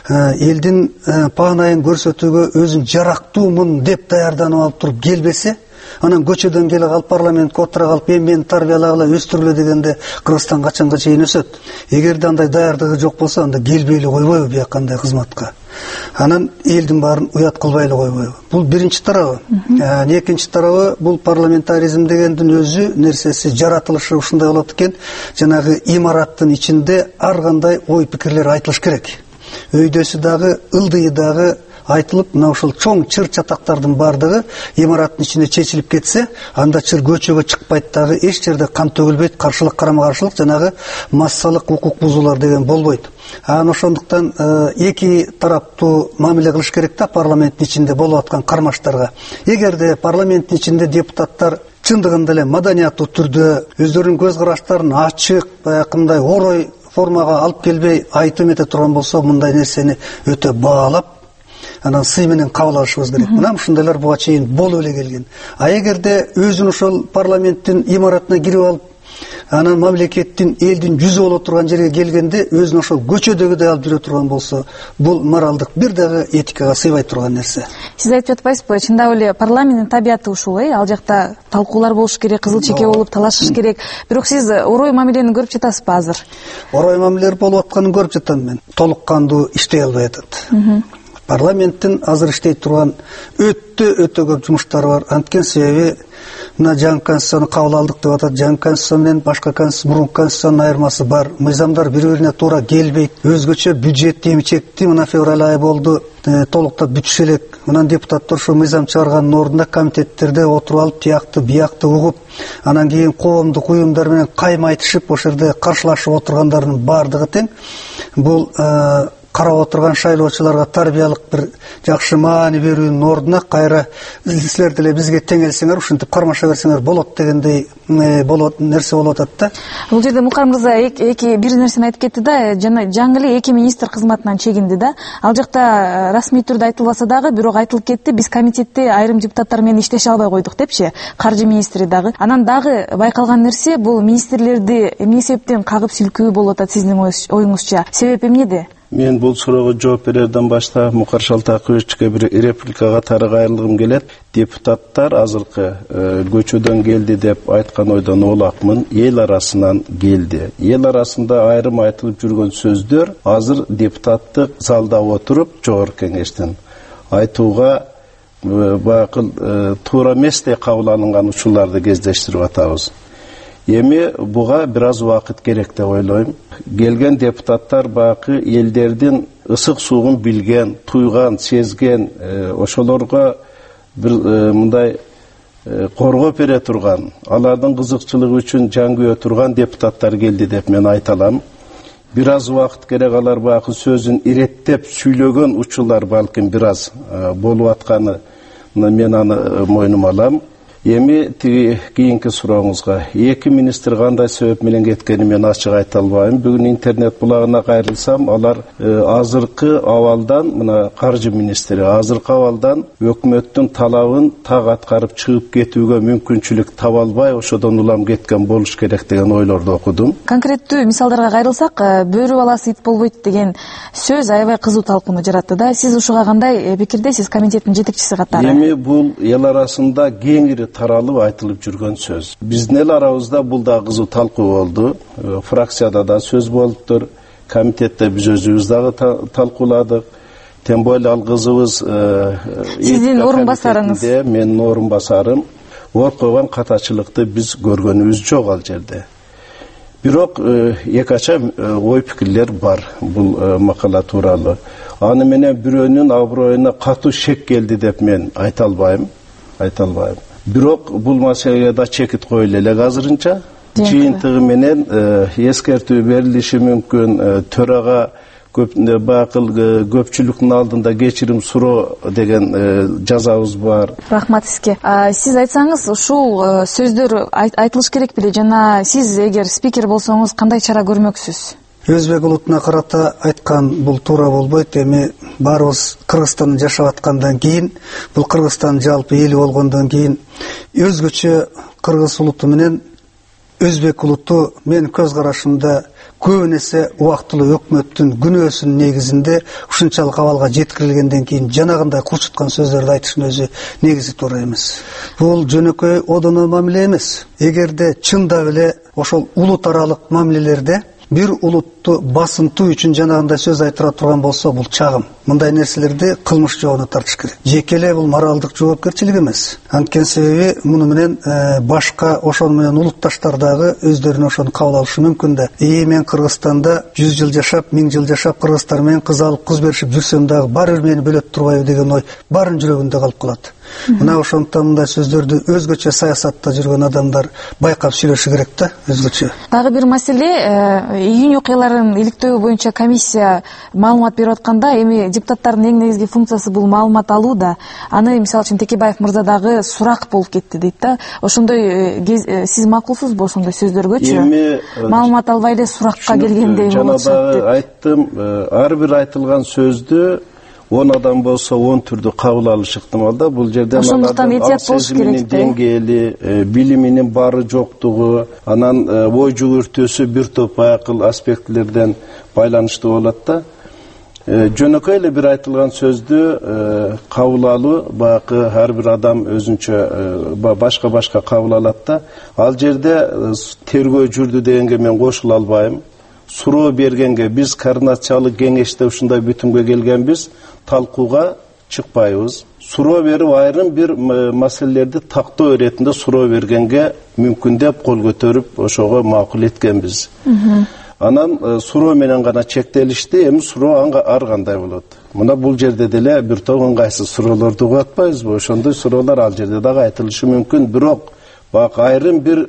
элдин паанайын көрсөтүүгө өзүн жарактуумун деп даярданып алып туруп келбесе, анан көчөдөн келе калып парламентке отура калып эми мени тарбиялагыла, өстүргүлө дегенде Кыргызстан качанга чейин өсөт. Эгерде андай даярдыгы жок болсо, анда келбей эле койбойбу бияка кандай кызматка. Анан элдин баарын уят кылбай эле койбойбу. Бул биринчи тарабы. Экинчи тарабы, бул парламентаризм дегендин өзү нерсеси, жаратылышы ушундай болот экен. Жанагы имараттын ичинде ар кандай ой пикирлер айтылыш керек. Өйдөсү дагы, ылдыйы дагы айтылып, мына ошол чоң чыр чатактардын бардыгы имараттын ичинде чечилип кетсе, анда чыр көчөгө чыкпайт дагы, эч жерде кан төгүлбөйт, каршылык карама-каршылык, жанагы массалык укук бузуулар деген болбойт. Анан ошондуктан эки тараптуу мамиле кылыш керек да парламенттин ичинде болуп аткан кармаштарга. Эгерде парламенттин ичинде депутаттар чындыгында эле маданияттуу түрдө өздөрүнүн көз караштарын ачык, баягындай орой формага алып келбей айтып эмете турган болсо, мындай нерсени өтө баалап, анан сый менен кабыл алышыбыз керек. Мына ушундайлар буга чейин болуп эле келген. А эгерде өзүн ошол парламенттин имаратына кирип алып, анан мамлекеттин, элдин жүзү боло турган жерге келгенде өзүн ошол көчөдөгүдөй алып жүрө турган болсо, бул моралдык бир дагы этикага сыйбай турган нерсе. Сиз айтып жатпайсызбы? Чындап эле парламенттин табияты ушул, э? Ал жакта талкуулар болуш керек, кызыл чеке болуп талашыш керек. Бирок сиз орой мамилени көрүп жатасызбы азыр? Орой мамилелер болуп атканын көрүп жатам мен. Толук кандуу иштей албай атат. Парламенттин азыр иштей турган өтө өтө көп жумуштары бар. Анткени себеби мына жаңы конституцияны кабыл алдык деп атат. Жаңы конституция менен башка конституция, мурунку конституциянын айырмасы бар. Мыйзамдар бири-бирине туура келбейт. Өзгөчө бюджет эмчекти мына февраль айы болду, толуктап бүтүш элек. Анан депутаттар ошо мыйзам чыгарганын ордунда комитеттерде отуруп алып, тиякты, биякты угуп, анан кийин коомдук уюмдар менен каймайтышып, ошол жерде каршылашып отургандардын бардыгы тең. Бул карап отурган шайлоочуларга тарбиялык бир жакшы маани берүүнүн ордуна кайра силер деле бизге тең элсеңер, ушинтип кармаша берсеңер болот дегендей болот нерсе болуп атат да. Бул жерде Мукар мырза эки бир нерсени айтып кетти да, жана жаңы эле эки министр кызматынан чегинди да. Ал жакта расмий түрдө айтылбаса дагы, бирок айтылып кетти, биз комитетте айрым депутаттар менен иштеше албай койдук депчи, каржы министри дагы. Анан дагы байкалган нерсе, бул министрлерди эмне себептен кагып силкүү болуп атат сиздин оюңузча? Себеп эмнеде? Мен бұл сұрауға жооп берерден башта Мукар Шалтаковичке бир реплика катары кайрылгым келет. Депутаттар азыркы көчөдөн келди деп айткан ойдон олакмын. Эл арасынан келди. Эл арасында айрым айтылып жүргөн сөздөр азыр депутаттык залда отуруп жогорку кеңештин айтууга бакыл туура эмес деп кабыл алынган учурларды кездештирип атабыз. Эми буга бир аз убакыт керек деп ойлойм. Келген депутаттар бакы элдердин ысык суугун билген, туйган, сезген, ошолорго бир мындай коргоп бере турган, алардын кызыкчылыгы үчүн жан күйө турган депутаттар келди деп мен айта алам. Бир аз убакыт керек, алар бакы сөзүн иреттеп сүйлөгөн учурлар балким бир аз болуп атканы мен аны мойнума алам. Эми тиги кийинки сурооңузга эки министр кандай себеп менен кеткенин мен ачык айта албайм. Бүгүн интернет булагына кайрылсам, алар азыркы абалдан, мына каржы министри азыркы абалдан өкмөттүн талабын так аткарып чыгып кетүүгө мүмкүнчүлүк таба албай, ошодон улам кеткен болуш керек деген ойлорду окудум. Конкреттүү мисалдарга кайрылсак, бөрү баласы ит болбойт деген сөз аябай кызуу талкууну жаратты да. Сиз ушуга кандай пикирдесиз, комитеттин жетекчиси катары? Эми бул эл арасында кеңири таралып айтылып жүргөн сөз. Биздин эл арабызда бул да кызуу талкуу болду. Фракцияда да сөз болуптур. Комитетте биз өзүбүз дагы талкууладык. Тем более ал кызыбыз сиздин орун басарыңыз. Менин орун басарым. Ор койгон катачылыкты биз көргөнүбүз жок ал жерде. Бирок эки ача ой пикирлер бар бул макала тууралуу. Аны менен бирөөнүн аброюна катуу шек келди деп мен айта албайм. Айта албайм. Бирок бул маселеге да чекит коюлу элек азырынча. Жыйынтыгы менен эскертүү берилиши мүмкүн. Төрага көп бакыл көпчүлүктүн алдында кечирим суроо деген жазабыз бар. Рахмат сизге. Сиз айтсаңыз, ушул сөздөр айтылыш керек беле жана сиз эгер спикер болсоңуз кандай чара көрмөксүз? Өзбек улутуна карата айткан бул туура болбойт. Эми баарыбыз Кыргызстанда жашап аткандан кийин, бул Кыргызстан жалпы эли болгондон кийин өзгөчө кыргыз улуту менен өзбек улуту мен көз карашымда көп нерсе убактылуу өкмөттүн күнөөсүнүн негизинде ушунчалык абалга жеткирилгенден кийин жанагындай курчуткан сөздөрдү айтыштын өзү негизи туура эмес. Бул жөнөкөй одоно мамиле эмес. Эгерде чындап эле ошол улут аралык мамилелерде бир улутту басынтуу үчүн жанагындай сөз айтыра турган болсо, бул чагым. Мындай нерселерди кылмыш жообуна тартыш керек. Жеке эле бул моралдык жоопкерчилик эмес. Анткени себеби муну менен башка ошол менен улутташтар дагы өздөрүнө ошону кабыл алышы мүмкүн да. И мен Кыргызстанда жүз жыл жашап, миң жыл жашап, кыргыздар менен кыз алып, кыз беришип жүрсөм дагы баары бир мени бөлөт турбайбы деген ой баарын жүрөгүндө калып калат. Мына ошондуктан мындай сөздөрдү өзгөчө саясатта жүргөн адамдар байкап сүйлөшү керек да, өзгөчө. Дагы бир маселе, июнь окуяларын иликтөө боюнча комиссия маалымат берип атканда, эми депутаттардын эң негизги функциясы бул маалымат алуу да. Аны мисалы үчүн Текебаев мырза дагы сурак болуп кетти дейт да. Ошондой сиз макулсузбу ошондой сөздөргөчү? Маалымат албай эле суракка келгендей болот. Жана дагы айттым, ар бир айтылган сөздү он адам болсо он түрдө кабыл алыш ыктымал да. Бул жерде ошондуктан этият болуш керек да. Деңгээли, билиминин бары жоктугу, анан ой жүгүртүүсү бир топ акыл аспектилерден байланыштуу болот да. Жөнөкөй эле бир айтылган сөздү кабыл алуу бакы ар бир адам өзүнчө башка-башка кабыл алат да. Ал жерде тергөө жүрдү дегенге мен кошула албайм. Суроо бергенге биз координациялык кеңеште ушундай бүтүмгө келгенбиз, талкууга чыкпайбыз. Суроо берип айрым бир маселелерди тактоо иретинде суроо бергенге мүмкүн деп кол көтөрүп ошого макул эткенбиз. Анан суроо менен гана чектелишти, эми суроо ар кандай болот. Мына бул жерде деле бир топ ыңгайсыз суроолорду угуп атпайбызбы? Ошондой суроолор ал жерде дагы айтылышы мүмкүн, бирок бак айрым бир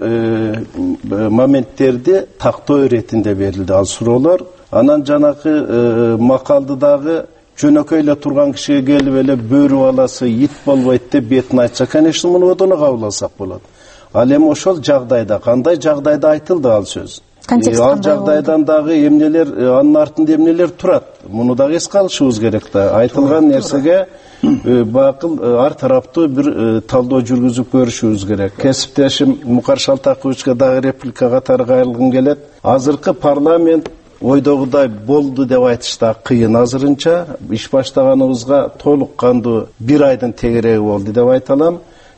моменттерди тактоо иретинде берилди ал суроолор. Анан жанакы макалды дагы жөнөкөй эле турган кишиге келип эле бөрү баласы ит болбойт деп бетин айтса, конечно, муну одоно кабыл алсак болот. Ал эми ошол жагдайда, кандай жагдайда айтылды ал сөз? Ал жагдайдан дагы эмнелер, анын артында эмнелер турат? Муну дагы эске алышыбыз керек да. Айтылган нерсеге бакыл ар тараптуу бир талдоо жүргүзүп көрүшүбүз керек. Кесиптешим Мукар Шалтаковичке дагы реплика катары кайрылгым келет. Азыркы парламент ойдогудай болду деп айтыш да кыйын азырынча. Иш баштаганыбызга толук кандуу бир айдын тегереги болду деп айта алам.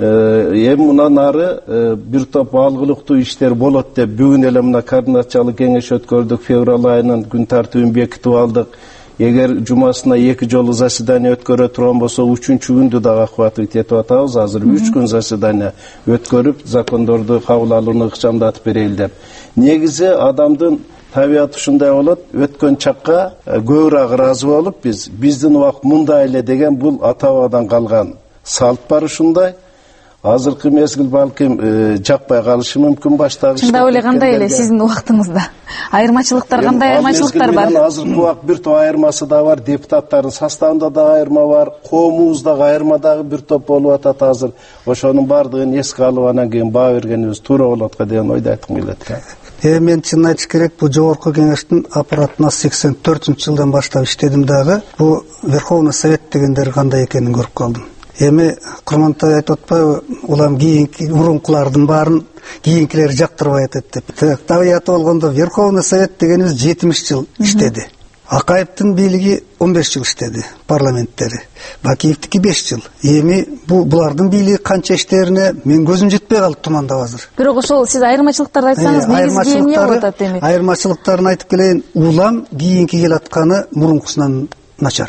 Эми мындан ары бир топ алгылыктуу иштер болот деп бүгүн эле мына координациялык кеңеш өткөрдүк, февраль айынын күн тартибин бекитип алдык. Эгер жумасына эки жолу заседание өткөрө турган болсо, үчүнчү күндү дагы охватывать этип атабыз. Азыр үч күн заседание өткөрүп, закондорду кабыл алууну ыкчамдатып берели деп. Негизи адамдын табияты ушундай болот, өткөн чакка көбүрөөк ыраазы болуп, биз биздин убакыт мындай эле деген бул ата бабадан калган салт бар ушундай. Азыркы мезгил балким жакпай калышы мүмкүн баштагы. Чындап эле кандай эле сиздин убактыңызда? Айырмачылыктар кандай айырмачылыктар бар? Азыркы убакыт бир топ айырмасы да бар, депутаттардын составында да айырма бар, коомубузда айырма дагы бир топ болуп атат азыр. Ошонун баардыгын эске алып анан кийин баа бергенибиз туура болот го деген ойду айткым келет. Э мен чын айтыш керек, бул жогорку кеңештин аппаратына сексен төртүнчү жылдан баштап иштедим дагы. Бул Верховный Совет дегендер кандай экенин көрүп калдым. Эми Курмантай айтып атпайбы, улам кийинки мурункулардын баарын кийинкилер жактырбай атат деп. Табияты болгондо Верховный Совет дегенибиз жетимиш жыл иштеди. Акаевдин бийлиги он беш жыл иштеди, парламенттери. Бакиевдики беш жыл. Эми бул булардын бийлиги канча иштерине мен көзүм жетпей калды тумандап азыр. Бирок ошол сиз айырмачылыктарды айтсаңыз, негизги эмне болуп атат эми? Айырмачылыктарын айтып келейин. Улам кийинки келатканы мурункусунан начар.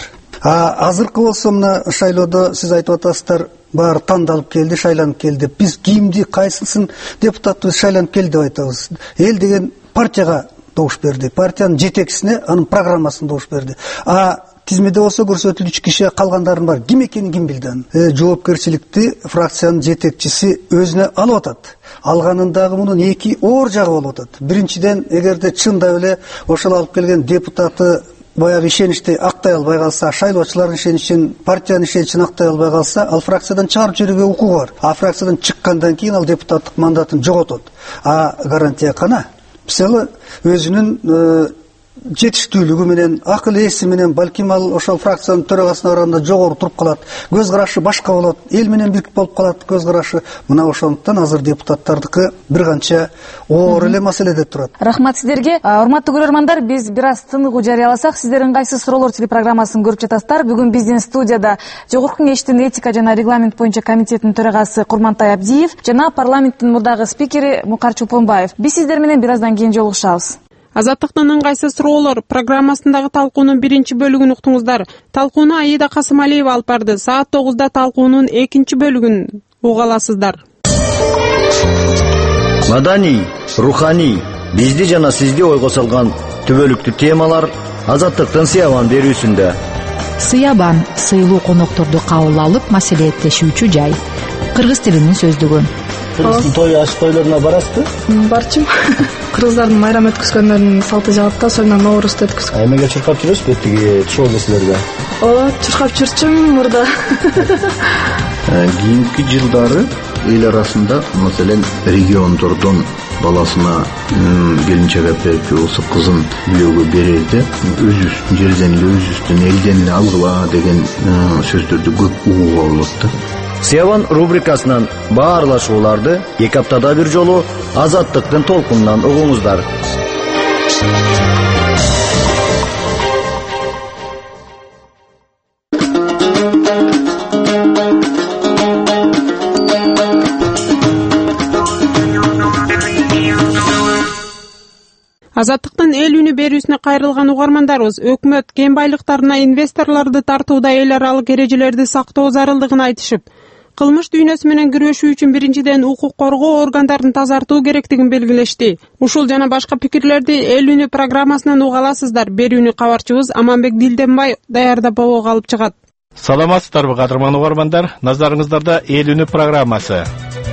А азыркы болсо мына шайлоодо сиз айтып атасыздар, баары тандалып келди, шайланып келди. Биз кимди, кайсысын депутатыбыз шайланып келди деп айтабыз. Эл деген партияга добуш берди, партиянын жетекчисине анын программасын добуш берди. А тизмеде болсо көрсөтүлгүч киши калгандарын бар. Ким экенин ким билди аны? Э, жоопкерчиликти фракциянын жетекчиси өзүнө алып атат. Алганындагы мунун эки оор жагы болуп атат. Биринчиден, эгерде чындап эле ошол алып келген депутаты баягы ишеничти актай албай калса, шайлоочулардын ишеничин, партиянын ишеничин актай албай калса, ал фракциядан чыгарып жиберүүгө укугу бар. А фракциядан чыккандан кийин ал депутаттык мандатын жоготот. А гарантия кана? Мисалы, өзүнүн жетиштүүлүгү менен, акыл ээси менен балким ал ошол фракциянын төрагасына барганда жогору туруп калат, көз карашы башка болот, эл менен бирик болуп калат көз карашы. Мына ошондуктан азыр депутаттардыкы бир канча оор эле маселеде турат. Рахмат сиздерге. Урматтуу көрөрмандар, биз бир аз тыныгуу жарыяласак, сиздер ыңгайсыз суроолор телепрограммасын көрүп жатасыздар. Бүгүн биздин студияда Жогорку Кеңештин этика жана регламент боюнча комитетинин төрагасы Курмантай Абдиев жана парламенттин мурдагы спикери Мукар Чолпонбаев. Биз сиздер менен бир аздан кийин жолугушабыз. Азаттыктын ыңгайсыз суроолор программасындагы талкуунун биринчи бөлүгүн уктуңуздар. Талкууну Аида Касымалиева алып барды. Саат тогузда талкуунун экинчи бөлүгүн уга аласыздар. Маданий, руханий, бизди жана сизди ойго салган түбөлүктүү темалар Азаттыктын Сыябан берүүсүндө. Сыябан сыйлуу конокторду кабыл алып маселелештүүчү жай. Кыргыз тилинин сөздүгү. Кыргыздын той аш тойлоруна барасызбы? Барчым. Кыргыздардын майрам өткөзгөндөрүнүн салты жагат да, ошондон Ноорузду өткөзгөн. Эмеге чуркап жүрөсүзбү тиги шоу нерселерге? Ооба, чуркап жүрчүм мурда. Кийинки жылдары эл арасында, маселен, региондордон баласына келинчек берчү болсо кызын үйлөөгө берерде өзүбүздүн жерден эле, өзүбүздүн элден эле алгыла деген сөздөрдү көп угууга болот да. Сыябан рубрикасынан баарлашууларды эки аптада бир жолу Азаттыктын толкунунан угуңуздар. Азаттыктын эл үнү берүүсүнө кайрылган угармандарыбыз өкмөт кен байлыктарына инвесторлорду тартууда эл аралык эрежелерди сактоо зарылдыгын айтышып, кылмыш дүйнөсү менен күрөшүү үчүн биринчиден укук коргоо органдарын тазартуу керектигин белгилешти. Ушул жана башка пикирлерди эл үнү программасынан уга аласыздар. Берүүнү кабарчыбыз Аманбек Дилденбай даярдап бобого алып чыгат. Саламатсыздарбы кадырман угармандар, назарыңыздарда эл үнү программасы.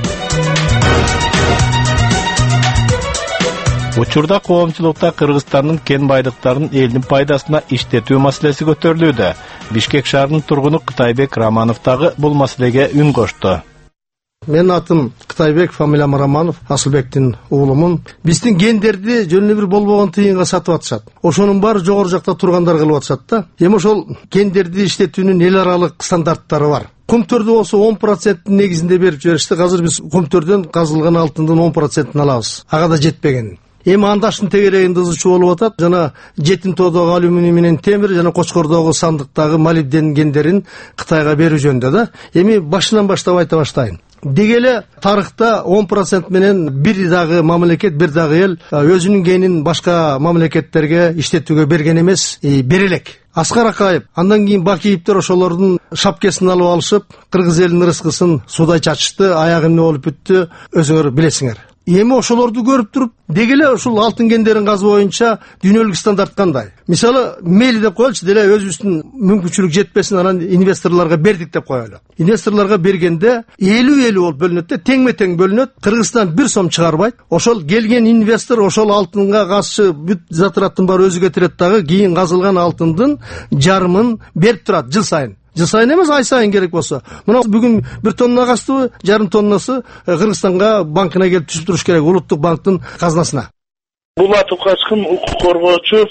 Учурда коомчулукта Кыргызстандын кен байлыктарын элдин пайдасына иштетүү маселеси көтөрүлүүдө. Бишкек шаарынын тургуну Кытайбек Романов дагы бул маселеге үн кошту. Мен атым Кытайбек, фамилиям Романов, Асылбектин уулумун. Биздин кендерди жөн эле бир болбогон тыйынга сатып атышат. Ошонун баары жогору жакта тургандар кылып атышат да. Эми ошол кендерди иштетүүнүн эл аралык стандарттары бар. Көмтөрдү болсо он проценттин негизинде берип жиберишти. Азыр биз көмтөрдөн казылган алтындын он процентин алабыз. Ага да жетпеген. эми андаштын тегерегинде ызычуу болуп атат. Жана жетин тоодогу алюминий менен темир жана Кочкордогу сандыктагы молибден кендерин Кытайга берүү жөнүндө да. Эми башынан баштап айта баштайын. Деги эле тарыхта он процент менен бир дагы мамлекет, бир дагы эл өзүнүн генин башка мамлекеттерге иштетүүгө берген эмес, бере элек. Аскар Акаев, андан кийин Бакиевдер ошолордун шапкесин алып алышып, кыргыз элинин рыскысын судай чачышты, аягы эмне болуп бүттү, өзүңөр билесиңер. Эми ошолорду көрүп туруп, деги эле ушул алтын кендерин казуу боюнча дүйнөлүк стандарт кандай? Мисалы, мейли деп коелучу, деле өзүбүздүн мүмкүнчүлүк жетпесин, анан инвесторлорго бердик деп коелу. Инвесторлорго бергенде элүү элүү болуп бөлүнөт да, теңме тең бөлүнөт. Кыргызстан бир сом чыгарбайт. Ошол келген инвестор ошол алтынга казчы бүт затраттын баары өзү кетирет дагы, кийин казылган алтындын жарымын берип турат жыл сайын. Жыл сайын эмес, ай сайын керек болсо. Мына бүгүн бир тонна кастыбы, жарым тоннасы Кыргызстанга банкына келип түшүп туруш керек, улуттук банктын казынасына. Бул атып качкан укук коргоочу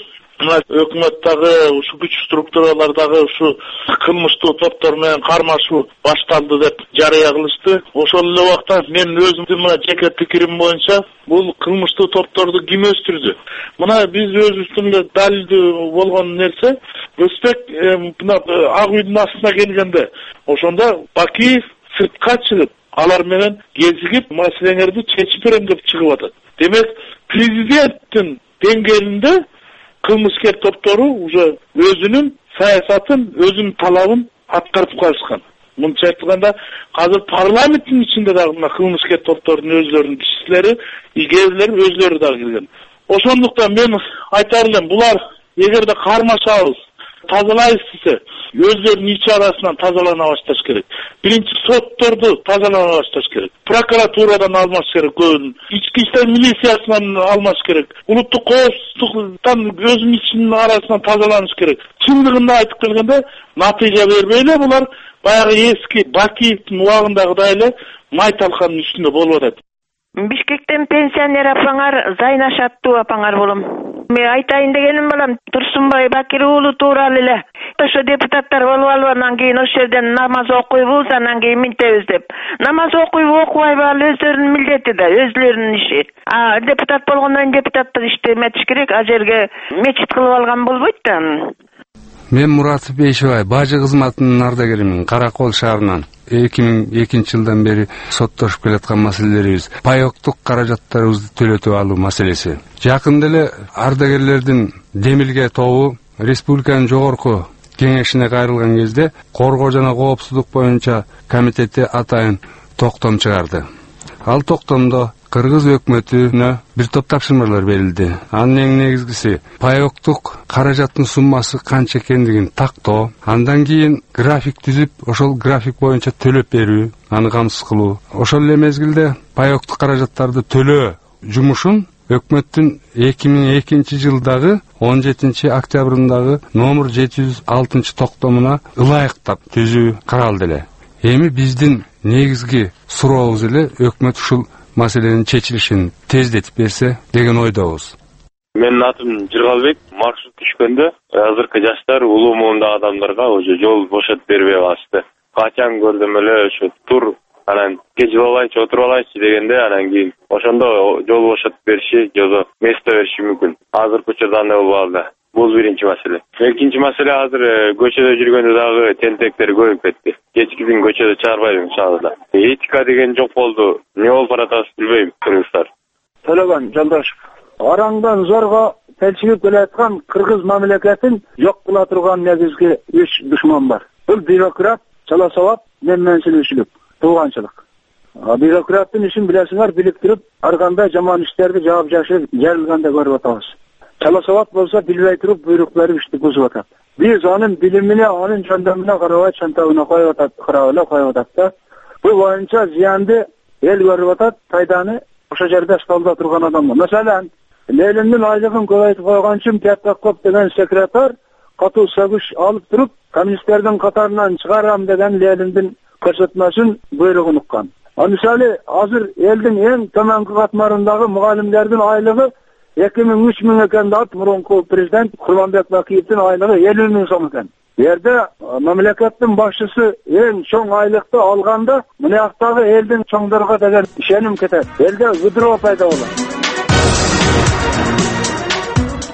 өкмөттөгү ушу күч структуралардагы ушу кылмыштуу топтор менен кармашуу башталды деп жарыя кылышты. Ошол эле убакта мен өзүмдүн мына жеке пикирим боюнча бул кылмыштуу топторду ким өстүрдү? Мына биз өзүбүздүн далилдүү болгон нерсе, Рысбек мына Ак үйдүн астына келгенде, ошондо Бакиев сыртка чыгып, алар менен кезигип, маселеңерди чечип берем деп чыгып атат. Демек, президенттин деңгээлинде кылмыскер топтору уже өзүнүн саясатын, өзүнүн талабын аткарып калышкан. Мынча айтканда, азыр парламенттин ичинде дагы мына кылмыскер топтордун өзлөрүнүн кишилери, игерилери өзлөрү дагы келген. Ошондуктан мен айтар элем, булар эгерде кармашабыз, тазалайбыз десе, өзлөрүнүн ич арасынан тазалана башташ керек. Биринчи сотторду тазалана башташ керек. Прокуратурадан алмаш керек көбүн. Ички иштер милициясынан алмаш керек. Улуттук коопсуздуктан өзүнүн ичинин арасынан тазаланыш керек. Чындыгында айтып келгенде, натыйжа бербей эле булар баягы эски Бакиевдин убагындагыдай эле май талканын үстүндө болуп атат. Бишкектен пенсионер апаңар Зайнаш аттуу апаңар болом. Мен айтайын дегеним балам, Турсунбай Бакир уулу тууралуу эле. Ошо депутаттар болуп алып, анан кийин ошол жерден намаз окуйбуз, анан кийин минтебиз деп. Намаз окуйбу, окубайбы ал өздөрүнүн милдети да, өзлөрүнүн иши. А депутат болгондон кийин депутаттык ишти эметиш керек, а жерге мечит кылып алган болбойт да. Мен Мурат Бейшебай, бажы кызматынын ардагеримин, Каракол шаарынан. эки миң экинчи жылдан бери соттошуп келаткан маселелерибиз, паёктук каражаттарыбызды төлөтүп алуу маселеси. Жакында эле ардагерлердин демилге тобу республиканын жогорку кеңешине кайрылган кезде коргоо жана коопсуздук боюнча комитети атайын токтом чыгарды. Ал токтомдо Кыргыз өкмөтүнө бир топ тапшырмалар берилди. Анын эң негизгиси паёктук каражаттын суммасы канча экендигин тактоо, андан кийин график түзүп, ошол график боюнча төлөп берүү, аны камсыз кылуу. Ошол эле мезгилде паёктук каражаттарды төлөө жумушун өкмөттүн эки миң экинчи жылдагы он жетинчи октябрындагы номер жети жүз алтынчы токтомуна ылайыктап түзүү каралды эле. Эми биздин негизги сурообуз эле өкмөт ушул маселенин чечилишин тездетип берсе деген ойдобуз. Менин атым Жыргалбек. Маршрут түшкөндө азыркы жаштар улуу муундагы адамдарга уже жол бошотуп бербей калышты. Качан көрдүм эле ошо тур анан кечип алайчы, отуруп алайчы дегенде анан кийин ошондо жол бошотуп бериши, жолдо место бериши мүмкүн. Азыркы учурда андай болбой калды. Бул биринчи маселе. Экинчи маселе, азыр көчөдө жүргөндө дагы тентектер көбөйүп кетти. Кечкидин көчөдө чыгарбайбыз иншалла. Этика деген жок болду. Эмне болуп баратабыз билбейм, кыргыздар. Төлөгөн Жолдошев. Араңдан зорго келчигип келаткан кыргыз мамлекетин жок кыла турган негизги үч душман бар. Бул бюрократ, чала сабап, менменчиликчилик, тууганчылык. Бюрократтын ишин билесиңер, биликтирип, ар кандай жаман иштерди жаап жашырып, жарылганда көрүп атабыз. Чала сабап болсо билбей туруп буйрук берип ишти бузуп атат. Биз анын билимине, анын жөндөмүнө карабай чантагына коюп атат, карабай коюп атат да. Бул боюнча зыянды эл көрүп атат, пайданы ошо жерде столдо турган адамдар. Маселен, Лениндин айлыгын көбөйтүп койгон үчүн Пятаков деген секретарь катуу сөгүш алып туруп, коммунисттердин катарынан чыгарам деген Лениндин көрсөтмөсүн буйругун уккан. А мисалы, азыр элдин эң төмөнкү катмарындагы мугалимдердин айлыгы эки миң үч миң экен да, мурунку президент Курманбек Бакиевдин айлыгы элүү миң сом экен. Жерде мамлекеттин башчысы эң чоң айлыкты алганда, мынаяктагы элдин чоңдорго деген ишеним кетет. Элде выдро пайда болот.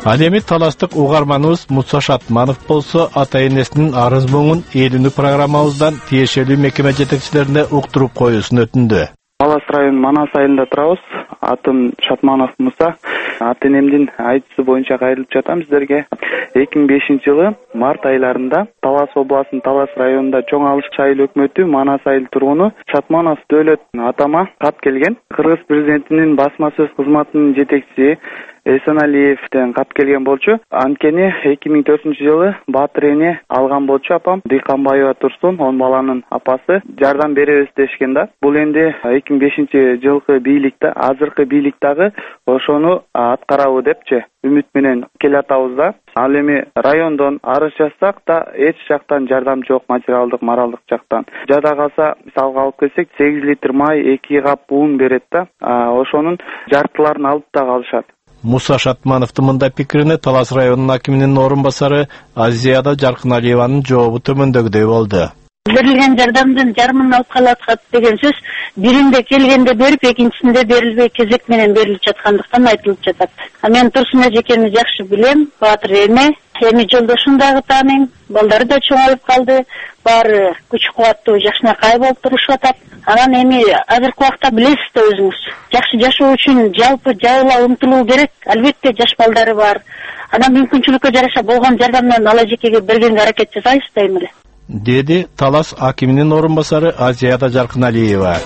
Ал эми таластык угарманыбыз Муса Шатманов болсо ата энесинин арыз моңун элүүнү программабыздан тиешелүү мекеме жетекчилерине уктуруп коюусун өтүндү. Талас районунун Манас айылында турабыз. Атым Шатманов Муса. Ата энемдин айтысы боюнча кайрылып жатам сиздерге. эки миң бешинчи жылы март айларында Талас областынын Талас районунда Чоң Алыш айыл өкмөтү Манас айыл тургуну Шатманов Дөөлөт атама кат келген. Кыргыз президентинин басма сөз кызматынын жетекчиси Эсеналиевден кат келген болчу. Анткени эки миң төртүнчү жылы Батыр эне алган болчу апам Дыйканбаева Турсун, он баланын апасы, жардам беребиз дешкен да. Бул энди эки миң бешинчи жылкы бийликте, азыркы бийликтагы ошону аткарабы депчи үмүт менен келатабыз да. Ал эми райондон арыз жазсак да эч жактан жардам жок, материалдык, моралдык жактан. Жада калса, мисалга алып келсек, сегиз литр май, эки кап ун берет да. Ошонун жартыларын алып да калышат. Муса Шатмановдун мындай пикирине Талас районунун акиминин орун басары Азияда Жаркыналиеванын жообу төмөндөгүдөй болду. Берилген жардамдын жарымын алып калат деген сөз биринде келгенде берип, экинчисинде берилбей кезек менен берилип жаткандыктан айтылып жатат. Мен Турсун эжекени жакшы билем, Батыр эне, эми жолдошун дагы тааныйм, балдары да чоңоюп калды, баары күч кубаттуу жакшынакай болуп турушуп атат. Анан эми азыркы убакта билесиз да өзүңүз, жакшы жашоо үчүн жалпы жайыла умтулуу керек. Албетте жаш балдары бар. Анан мүмкүнчүлүккө жараша болгон жардамдан ала жекеге бергенге аракет жасайбыз дейм эле. Деди Талас акиминин орун басары Азияда Жаркыналиева.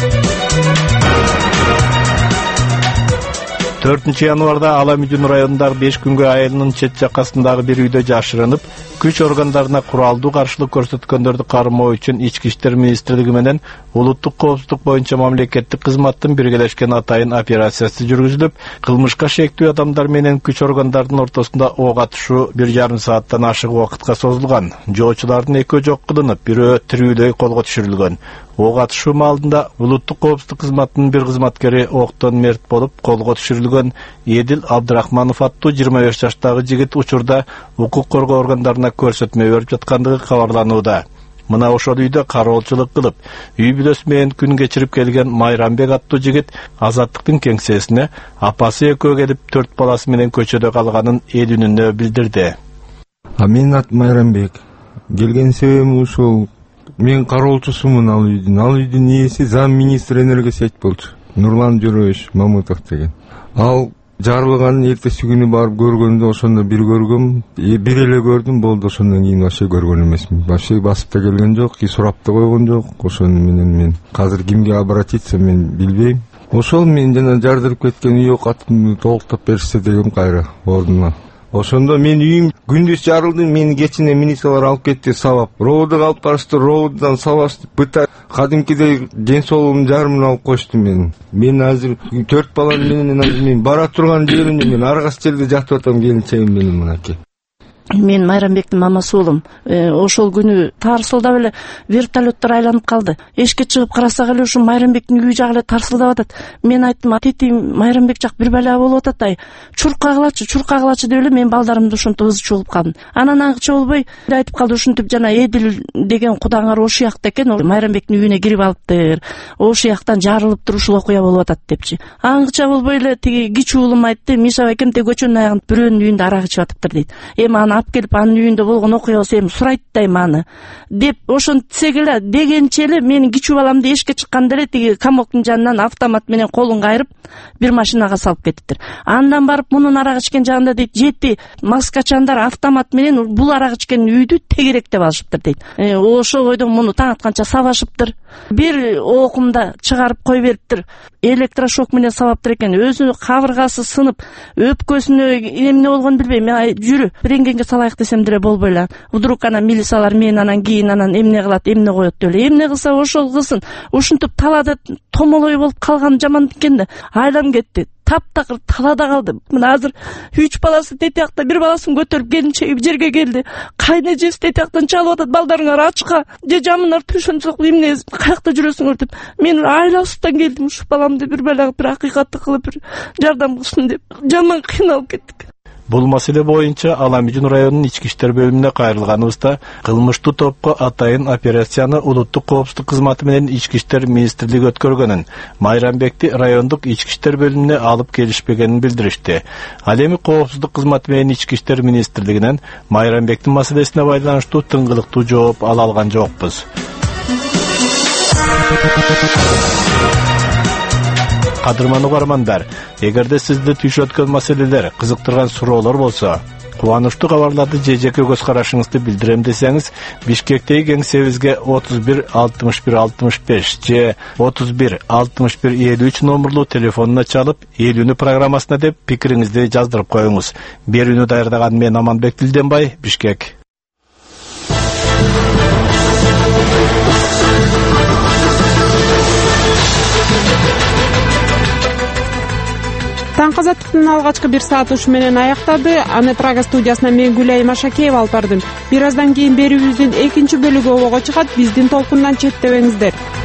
төртүнчү январда Аламүдүн районундагы беш күнгөй айылынын чет жакасындагы бир үйдө жашырынып, күч органдарына куралдуу каршылык көрсөткөндөрдү кармоо үчүн Ички иштер министрлиги менен улуттук коопсуздук боюнча мамлекеттик кызматтын биргелешкен атайын операциясы жүргүзүлүп, кылмышка шектүү адамдар менен күч органдарынын ортосунда ок атышуу бир жарым сааттан ашык убакытка созулган. Жоочулардын экөө жок кылынып, бирөө тирүүлөй колго түшүрүлгөн. Ок атышуу маалында улуттук коопсуздук кызматынын бир кызматкери октон мерт болуп, колго түшүрүлгөн. Едил Абдрахманов аттуу жыйырма беш жаштагы жигит учурда укук коргоо органдарына көрсөтмө берип жаткандыгы кабарланууда. Мына ошол үйдө кароолчулук кылып, үй бүлөсү менен күн кечирип келген Майрамбек аттуу жигит Азаттыктын кеңсесине апасы экөө келип төрт баласы менен көчөдө калганын эл үнүнө билдирди. А менин атым Майрамбек. Келген себебим ушул. Мен кароолчусумун ал үйдүн. Ал үйдүн ээси зам министр энергосеть болчу. Нурлан Жөрөбөш Мамытов деген. Ал жарылганын эртеси күнү барып көргөндө ошондо бир көргөм, бир эле көрдүм, болду. Ошондон кийин вообще көргөн эмесмин. Вообще басып да келген жок, сурап да койгон жок. Ошону менен мен азыр кимге обратиться мен билбейм. Ошол мен жана жардырып кеткен үй окатын толуктап беришсе дегем кайра ордуна. Ошондо мен үйүм күндүз жарылды, мени кечине милициялар алып кетти сабап. Роодуга алып барышты, роодудан сабашты. Быта кадимкидей ден соолугумдун жарымын алып кошту мен. Мен азыр төрт балам менен азыр мен бара турган жеримде мен аргас жерде жатып атам, келинчегим менен мынакей. Мен Майрамбектин мамасы болом. Ошол күнү тарсылдап эле вертолеттер айланып калды. Эшикке чыгып карасак эле ушу Майрамбектин үйү жагы эле тарсылдап атат. Мен айттым, тетим Майрамбек жак бир бала болуп атат ай. Чуркагылачы, чуркагылачы деп эле мен балдарымды ошентип ызы чуулуп калдым. Анан аңчы болбой айтып калды, ушинтип жана Эдил деген кудаңар ошол жакта экен, Майрамбектин үйүнө кирип алыптыр. Ошол жактан жарылыптыр, ушул окуя болуп атат депчи. Аңча болбой эле тиги кичүү уулум айтты, Миша байкем те көчөнүн аягында бирөөнүн үйүндө арак ичип атыптыр дейт. Эми аны алып келип анын үйүндө болгон окуябыз эми сурайт дайм аны деп ошентсек эле дегенче эле менин кичүү баламды эшикке чыкканда эле тиги комоктун жанынан автомат менен колун кайрып бир машинага салып кетиптир. Андан барып мунун арак ичкен жагында дейт, жети маскачандар автомат менен бул арак ичкен үйдү тегеректеп алышыптыр дейт. Э, ошол бойдон муну таң атканча сабашыптыр. Бир окумда чыгарып кой бериптир. Электрошок менен сабаптыр экен. Өзү кабыргасы сынып, өпкөсүнө эмне болгонун билбейм. Мен жүрү рентгенге салайык десем деле болбой эле. Вдруг анан милициялар мен анан кийин анан эмне кылат, эмне коет деп эле. Эмне кылса ошол кылсын. Ушинтип талада томолой болуп калган жаман экен да. Айлам кетти. Таптакыр талада калды. Мына азыр үч баласы тетиякта, бир баласын көтөрүп келинчеги жерге келди. Кайны жес тетияктан чалып атат, балдарыңар ачка же жамынар түшөнсөк эмне каякта жүрөсүңөр деп. Мен айласыздан келдим, ушу баламды бир бала бир акыйкатты кылып бир жардам кылсын деп. Жаман кыйналып кеттик. Бул маселе боюнча Аламижин районунун ички иштер бөлүмүнө кайрылганыбызда кылмыштуу топко атайын операцияны улуттук коопсуздук кызматы менен ички иштер министрлиги өткөргөнүн, Майрамбекти райондук ички иштер бөлүмүнө алып келишпегенин билдиришти. Ал эми коопсуздук кызматы менен ички иштер министрлигинен Майрамбектин маселесине байланыштуу тыңгылыктуу жооп ала алган жокпуз. Кадырман угармандар, эгерде сизди түшүп өткөн маселелер, кызыктырган суроолор болсо, кубанычтуу кабарларды же жеке көз карашыңызды билдирем десеңиз, Бишкектеги кеңсебизге отуз бир алтымыш бир алтымыш беш же отуз бир алтымыш бир элүү үч номерлуу телефонуна чалып, элүүнү программасына деп пикириңизди жаздырып коюңуз. Берүүнү даярдаган мен Аманбек Дилденбай, Бишкек. Таңкы азаттыктын алгачкы бир сааты ушу менен аяктады. Аны Прага студиясына мен Гүлай Машакеева алып бардым. Бир аздан кийин берүүбүздүн экинчи бөлүгү обого чыгат. Биздин толкундан четтебеңиздер.